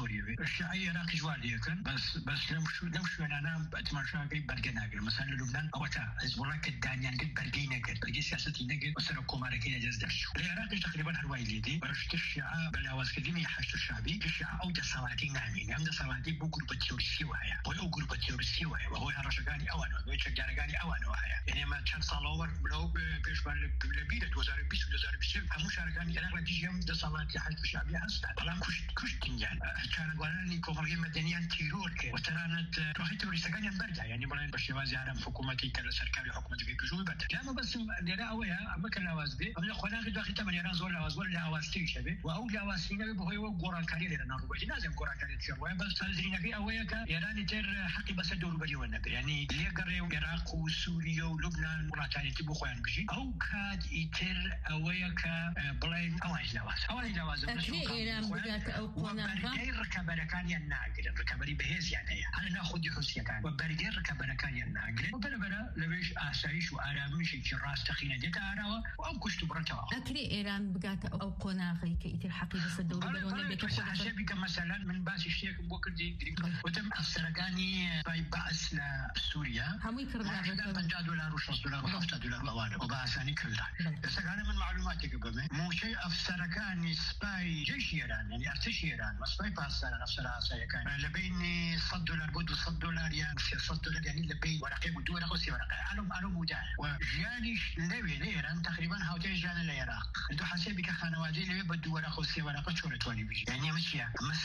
سوريا الشيعي العراقي جوالي كان بس لم شو انا اتمشى برجناقل مثلا لبنان او تا حزب الله كدانيان قد برجينا قد برجي سياستي نقد وسر كومارا كده جزدش العراق تقريبا هرواي دي برشت الشيعة بلاواز كديمي حشت الشعبي الشيعة او دسواتي نامين ام دسواتي بو جروب تيورسي وهايا بو جروب تيورسي وهايا وهو هرشغاني اوانو ويتشجارغاني اوانو وهايا يعني ما كان صالور بلو بيشمال بلبيده وزاره بيس وزاره بيس هم شاركاني العراق ديجيم دسواتي حشت الشعبي هسه بلام كشتين يعني كان قالني كوماليه مدنيان تيرور كه وترانت روحي توريستاني برجع يعني بلان بشوازي عرم حكومتي كلا سركاري حكومتي في بجوي بد لا بس ديرا اويا اما كان لواز بي ابن خنا غد واخي تمن يران زول لواز ولا لواز تي شبه واو لواز فينا بهو غوران كاري لنا روبي لازم غوران كاري تشوا بس تنزلنا في اويا كا يران تر حقي بس دور بلي والنبي يعني اللي قريو العراق وسوريا ولبنان وراتاني تبو خوان بيجي او كاد يتر اويا كا بلاين اواج لواز اكيد ايران بقات او قناها غير ركبركان الناقل ركبري بهز يعني انا ناخذ حسيا كان وبرجر ركبركان الناقل وبلا لبيش اسايش وارامش الراس تخينا ديك اراوا او كشت برتوا اكيد ايران بقات او قناها كيتر حقي بس الدوله بدون بك حسابك مثلا من باس الشيخ بوكر دي وتم السرقاني باي باس لسوريا هم يكرر $10 $6 $7 اوانه وباساني كلها السرقاني من معلوماتك بما مو شيء السرقاني سباي جيش ايران يعني ارتش ايران سباي باس نفسها كان لبيني $100 بود $100 يعني $100 يعني لبين ورقه بود ورقه سي ورقه على مودان وجانيش لبي ايران تقريبا هاوتي جان العراق انتو حسابك خانوادي اللي بدو ورقه سي ورقه شورتوني بيجي يعني مشي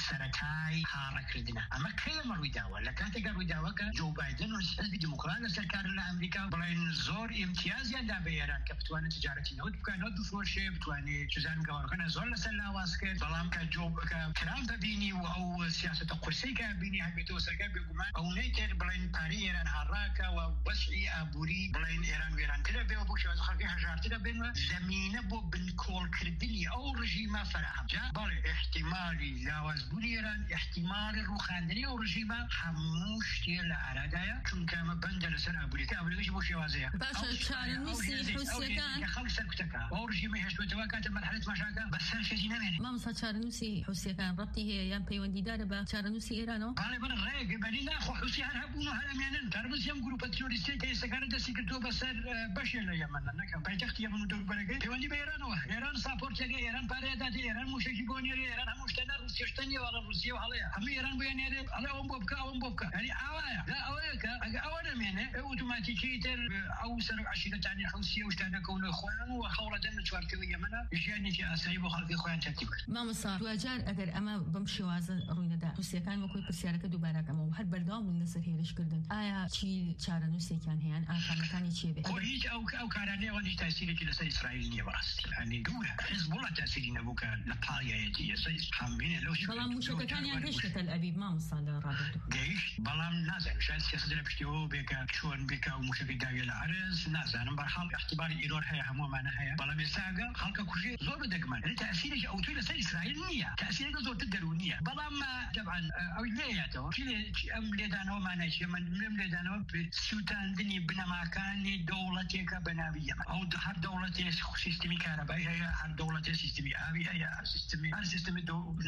مسرتاي حركه ردنا اما كلمه رويدا ولا كانت رويدا جو بايدن والحزب الديمقراطي سركار الامريكا بلين زور امتياز يا بيران كفتوان تجارتي نود كانوا فورشي بتواني جزان قوار كان زول سلا واسكت بلام كجوب كترامب بيني او سياسه القرسي كبيني حبيتو سركار بيقومان او نيتر بلين باري ايران حراكه وبسعي ابوري بلين ايران كده بيوبوش خلقي حجارتي ده بين زمينه بو بنكول كردني او رجيمه فرح جاء بل احتمالي لاواز بوليران احتمال الروخاندني او رجيمه حموش تيل ارادايا كم كان بندل سنه ابوري كابليش بو شوازيه باشا شارنوسي حسيكان خلص سكتك او رجيمه هشتو تواكات مرحله مشاكل بس شيء نمني ما مصا شارنوسي حسيكان ربطي هي يام بيوندي داربا شارنوسي ايرانو غالبا الرأي بني لا خو حسين هبونو هلا مينن تربس يم جروب تيوريستي كي سكان ده سيكتو بسر بشر يمن نكم بايتخت يمن دور برغي بيوندي بيرانو ايران سابورت يا ايران باريدا دي ايران مشكي بوني ايران مشتنا روسيا شتني ولا روسيا وهلا هم ايران بيني على ام بوبكا يعني اوايا لا اويك اوانا مينه اوتوماتيكي تر او سر عشيره تاع حوسيه وشتنا كون اخوان وخوره دم شوارتي يمنا جاني في اسايب وخلق اخوان تاتيك ما مصا تواجر اگر اما بمشي وازن روينا دا حسيا كان وكوي برسيارك دوباره كما وهر بردام النصر هيرش كردن آیا چی چارنوسی كان هيان مكاني چی به هیچ او کارانه ولی تأثیری که لسه اسرائیل نیه براستی یعنی دوره حزب الله تأثیری نبوکه لپایه‌تی سیس همینه لوش بلام مشکل كان يعني هش تل أبيب ما مصال رابطه جيش بلام نازل شايف سياسة لبشتيو بك شون بك ومشكل دايل العرس نازل برحال اعتباري إيرور هي همو معنا هي بلام يساقا خلق كل زور دقمان يعني تأثيرش أو طول لسه اسرائيل نية تأثيرك زور تدرونية بلام طبعا او لياتو كلي ام ليدانو ماناش من ليدانو سوتان دني بنما كان دولتك بنابيه او هر دولتي سيستمي كهربائي هي هر دولتي سيستمي ابي هي سيستمي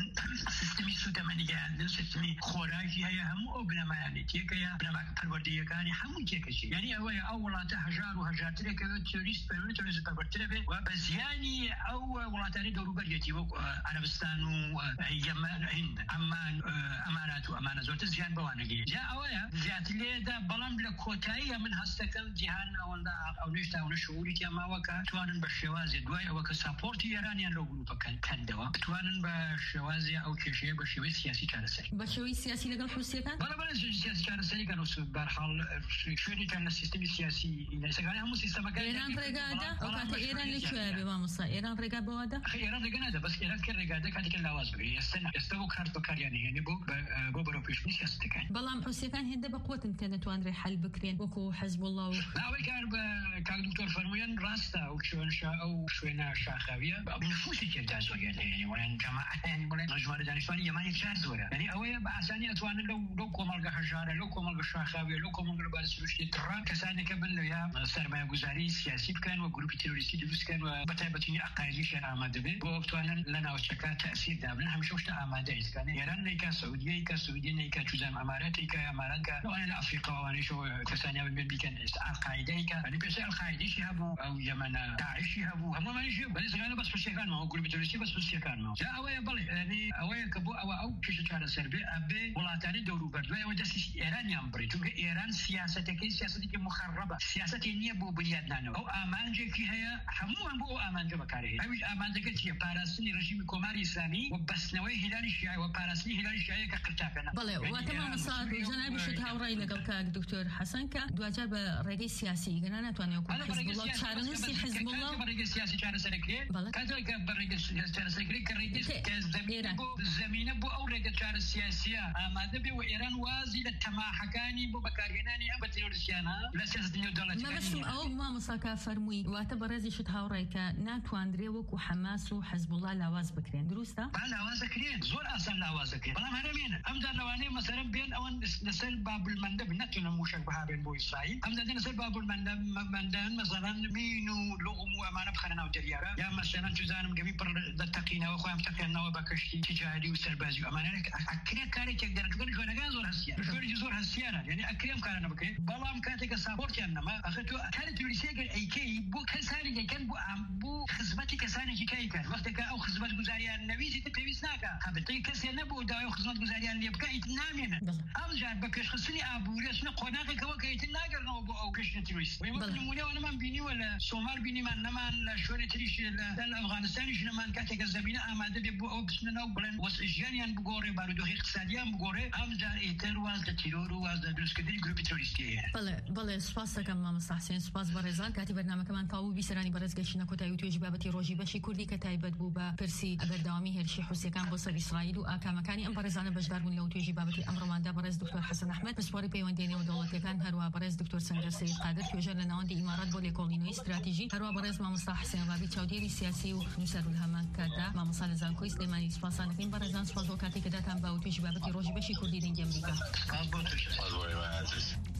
سيستمي سوتمانيا سيستمي خوراكي هي هم او بنما يعني تيك يا بنما پرورديه كان هم تيك شيء يعني هو اولات هجار وهجار ترك توريست بيرتوريز بابرتربه وبزياني او ولاتاني دوروبريتي عربستان ويمن هند عمان امانات وامانه زوت زيان بوانگی جا اويا زيات ليدا بلام لكوتايه من هستكن جهان او نشتا او شعوري كما وكا توانن بشوازي دواي او كسابورت ايرانيان لو جروب كان دوا توانن بشوازي او كشي بشوي سياسي كارسري بشوي سياسي لقل حسيا كان بلا سياسي كارسري كانوا برحال شوري كان السيستم السياسي سكان هم سيستم كان ايران رقاده او كانت ايران لشويه بمصا ايران رقا بواده ايران رقاده بس ايران كان رقاده كانت كلاواز بي السنه يستوك هارد بكار يعني بو بروبي پێشبینی سیاستەکان بەڵام حوسیەکان هێندە بە قوتن کە نەتوانرێ حل بکرێن وەکو حەزب الله و ئەوەی کار بە کاک دکتۆر فەرموویان ڕاستە ئەو شوێنە شاخاویە نفوسی تێدا زۆریان هەیە وڵیان جەماعەتیانی بڵێن ژمارە دانیشتوانی یەمانی چار زۆرە یعنی ئەوەیە بە ئاسانی ئەتوانن لەو کۆمەڵگە هەژارە لەو کۆمەڵگە شاخاویە لەو کۆمەڵگە بارە سروشتی تڕا کەسانێکە بن لەویا سەرمایەگوزاری سیاسی بکەن و گروپی تروریستی دروستکەن و بەتایبەتی ئەقایدیشیان ئامادە بێت بۆ بتوانن لە ناوچەکە تەأسیر دابن هەمیشە شتە ئامادە ئیسکانە ئێران نیکا سعودی نیکا چوزان ئەمارەتێکە ئەمارەتکە لەوانە لە ئەفریقا وانیشەوە کەسانیان بێن بیکەن ئێستا ئەلقاعیدەیکە یعنی پێش ئەلقاعیدیشی هەبوو ئەو یەمەنە داعشی هەبوو هەمومانیشی بەنسبەت بەس پرسیەکانمەوە گروپی تروریستی بەس پرسیەکانمەوە جا ئەوەیە بڵێ یعنی ئەوەیە کە بۆ ئەو کێشە چارەسەر بێ ئەبێ وڵاتانی دەورو بەردوایەوە دەستی ئێرانیان بڕی چونکە ئێران سیاسەتێکی مخربە سیاسەتی نییە بۆ بنیادنانەوە ئەو ئامانجێکی هەیە هەمووان بۆ ئەو ئامانجە بەکارهێنن ئەویش ئامانجەکە چییە پاراستنی ڕژیمی کۆماری ئیسلامی و بەستنەوەی هیلالی شیعە و پاراستنی هیلالی شیعە کە قرتاکەن بەڵێ واتە مامۆستا جەنابی شت هاوڕێی لەگەڵ کاک دکتۆر حەسەن کە دوجار بە ڕێگەی سیاسی گەنا ناتوانێت وەکو حزب الله چارەنووسی حزب الله بە ڕێگەی سیاسی چارەسەرکرێ کاتێک بە ڕێگەی چارەسەرکرێ کە زمینە بۆ ئەو ڕێگە چارە سیاسیە ئامادە بێ و ئێران وازی لە تەماحەکانی بۆ بەکارهێنانی ئەم بە تێروریستیانە لە سیاست نێودەوڵەتی مەبەستم ئەو مامۆستاکە فەرمووی واتە بە ڕێزی شت هاوڕێی کە ناتواندرێ وەکو حەماس و حزب الله لاواز بکرێن دروستە؟ لاواز دەکرێن زۆر ئاسان لاواز دەکرێن بەڵام هەرمێنە ئەمدا لەوانەیە مەسەرەن بێن ئەوەن لەسەر بابلمەندە نەتونن موشک بەهابێن بۆ ئیسرائیل ئەمدا دێن لەسەر بابلمەندەن مەسەڵەن مین و لۆغم و ئەمانە بخەنە ناو دەریاە یا مەسەڵەن چزانم گەمی پڕ دەتەقینەوە خۆیان بتەقێنەوە بە کەشتی تیجاری و سەربازی و ئەمانە ئەکرێ کارێکێک دەرەکەن ژوانەکان زۆر هەستیان ژوانێکی زۆر هەستیانە یعنی ئەکرێم کارانە بکرێت بەڵام کاتێکە ساپۆرتیان نەما ئەخە تۆ کاری توریستێکگەر ئەیکەی بۆ کەسانی دەکەن بۆ خزمەتی کەسانێکی کایکەن وەختێکە ئەو خزمەت گوزاریان نەویسیت پێویست ناکە هەبتەی کەسێ نەبوو داوای خزمەت گوزاریان لێ بکەیت نامێنن ئەمجار بە پێشخستنی ئابوورێشنە قۆناغێکەوە کە ئیتر ناگەڕنەوە بۆ ئەو کەشتە توریست نمونەوە نەمان بینیوە لە سۆمال بینیمان نەمان لە شوێنە تریش لە ئەفغانستانیش نەمان کاتێکە زەمینە ئامادە بێ بۆ ئەو بچنە ناو بڵێن وەسع ژیانیان بگۆڕێ بارودۆخی اقتصادیان بگۆڕێ ئەمجار ئیتر واز لە تیرۆر و واز لە دروستکردنی گروپی تروریستی هەیە بەڵێ سوپاس دەکەم مامۆستا حسێن سوپاس بە ڕێزان کاتی بەرنامەکەمان تاوو بیسەرانی بەڕێزگەشتنە کۆتایی و توێژی بابەتی ڕۆژی بەشی کوردی کە تایبەت بوو بە پرسی بەردەوامی هێرشی حوسیەکان بۆ سەر ئیسرائیل و ئاکامەکانی ئەم بەڕێزانە بەشدار بوون لەو توێژی بابەتی ئەمڕۆماندا بەڕێز دکتۆر حەسەن ئەحمەد پسپۆری پەیوەندیێنەوە دەوڵەتیەکان هەروە بەڕێز دکتۆر سەنگەر سەید قادر توێژەر لە ناوەندی ئیمارات بۆ لێکۆڵینەوەی استراتیژی هەروە بەڕێز مامۆستا حسێن بابی چاودێری سیاسی و نووسەر الهەمان کاردا مامۆستا لە زانکۆی سلێمانی سوپاسان دەکەین بەڕێزان سوپاس بۆ کاتێک کە داتان بە توێژی بابەتی ڕۆژی بەشی کوردی دەنگی ئەمریکا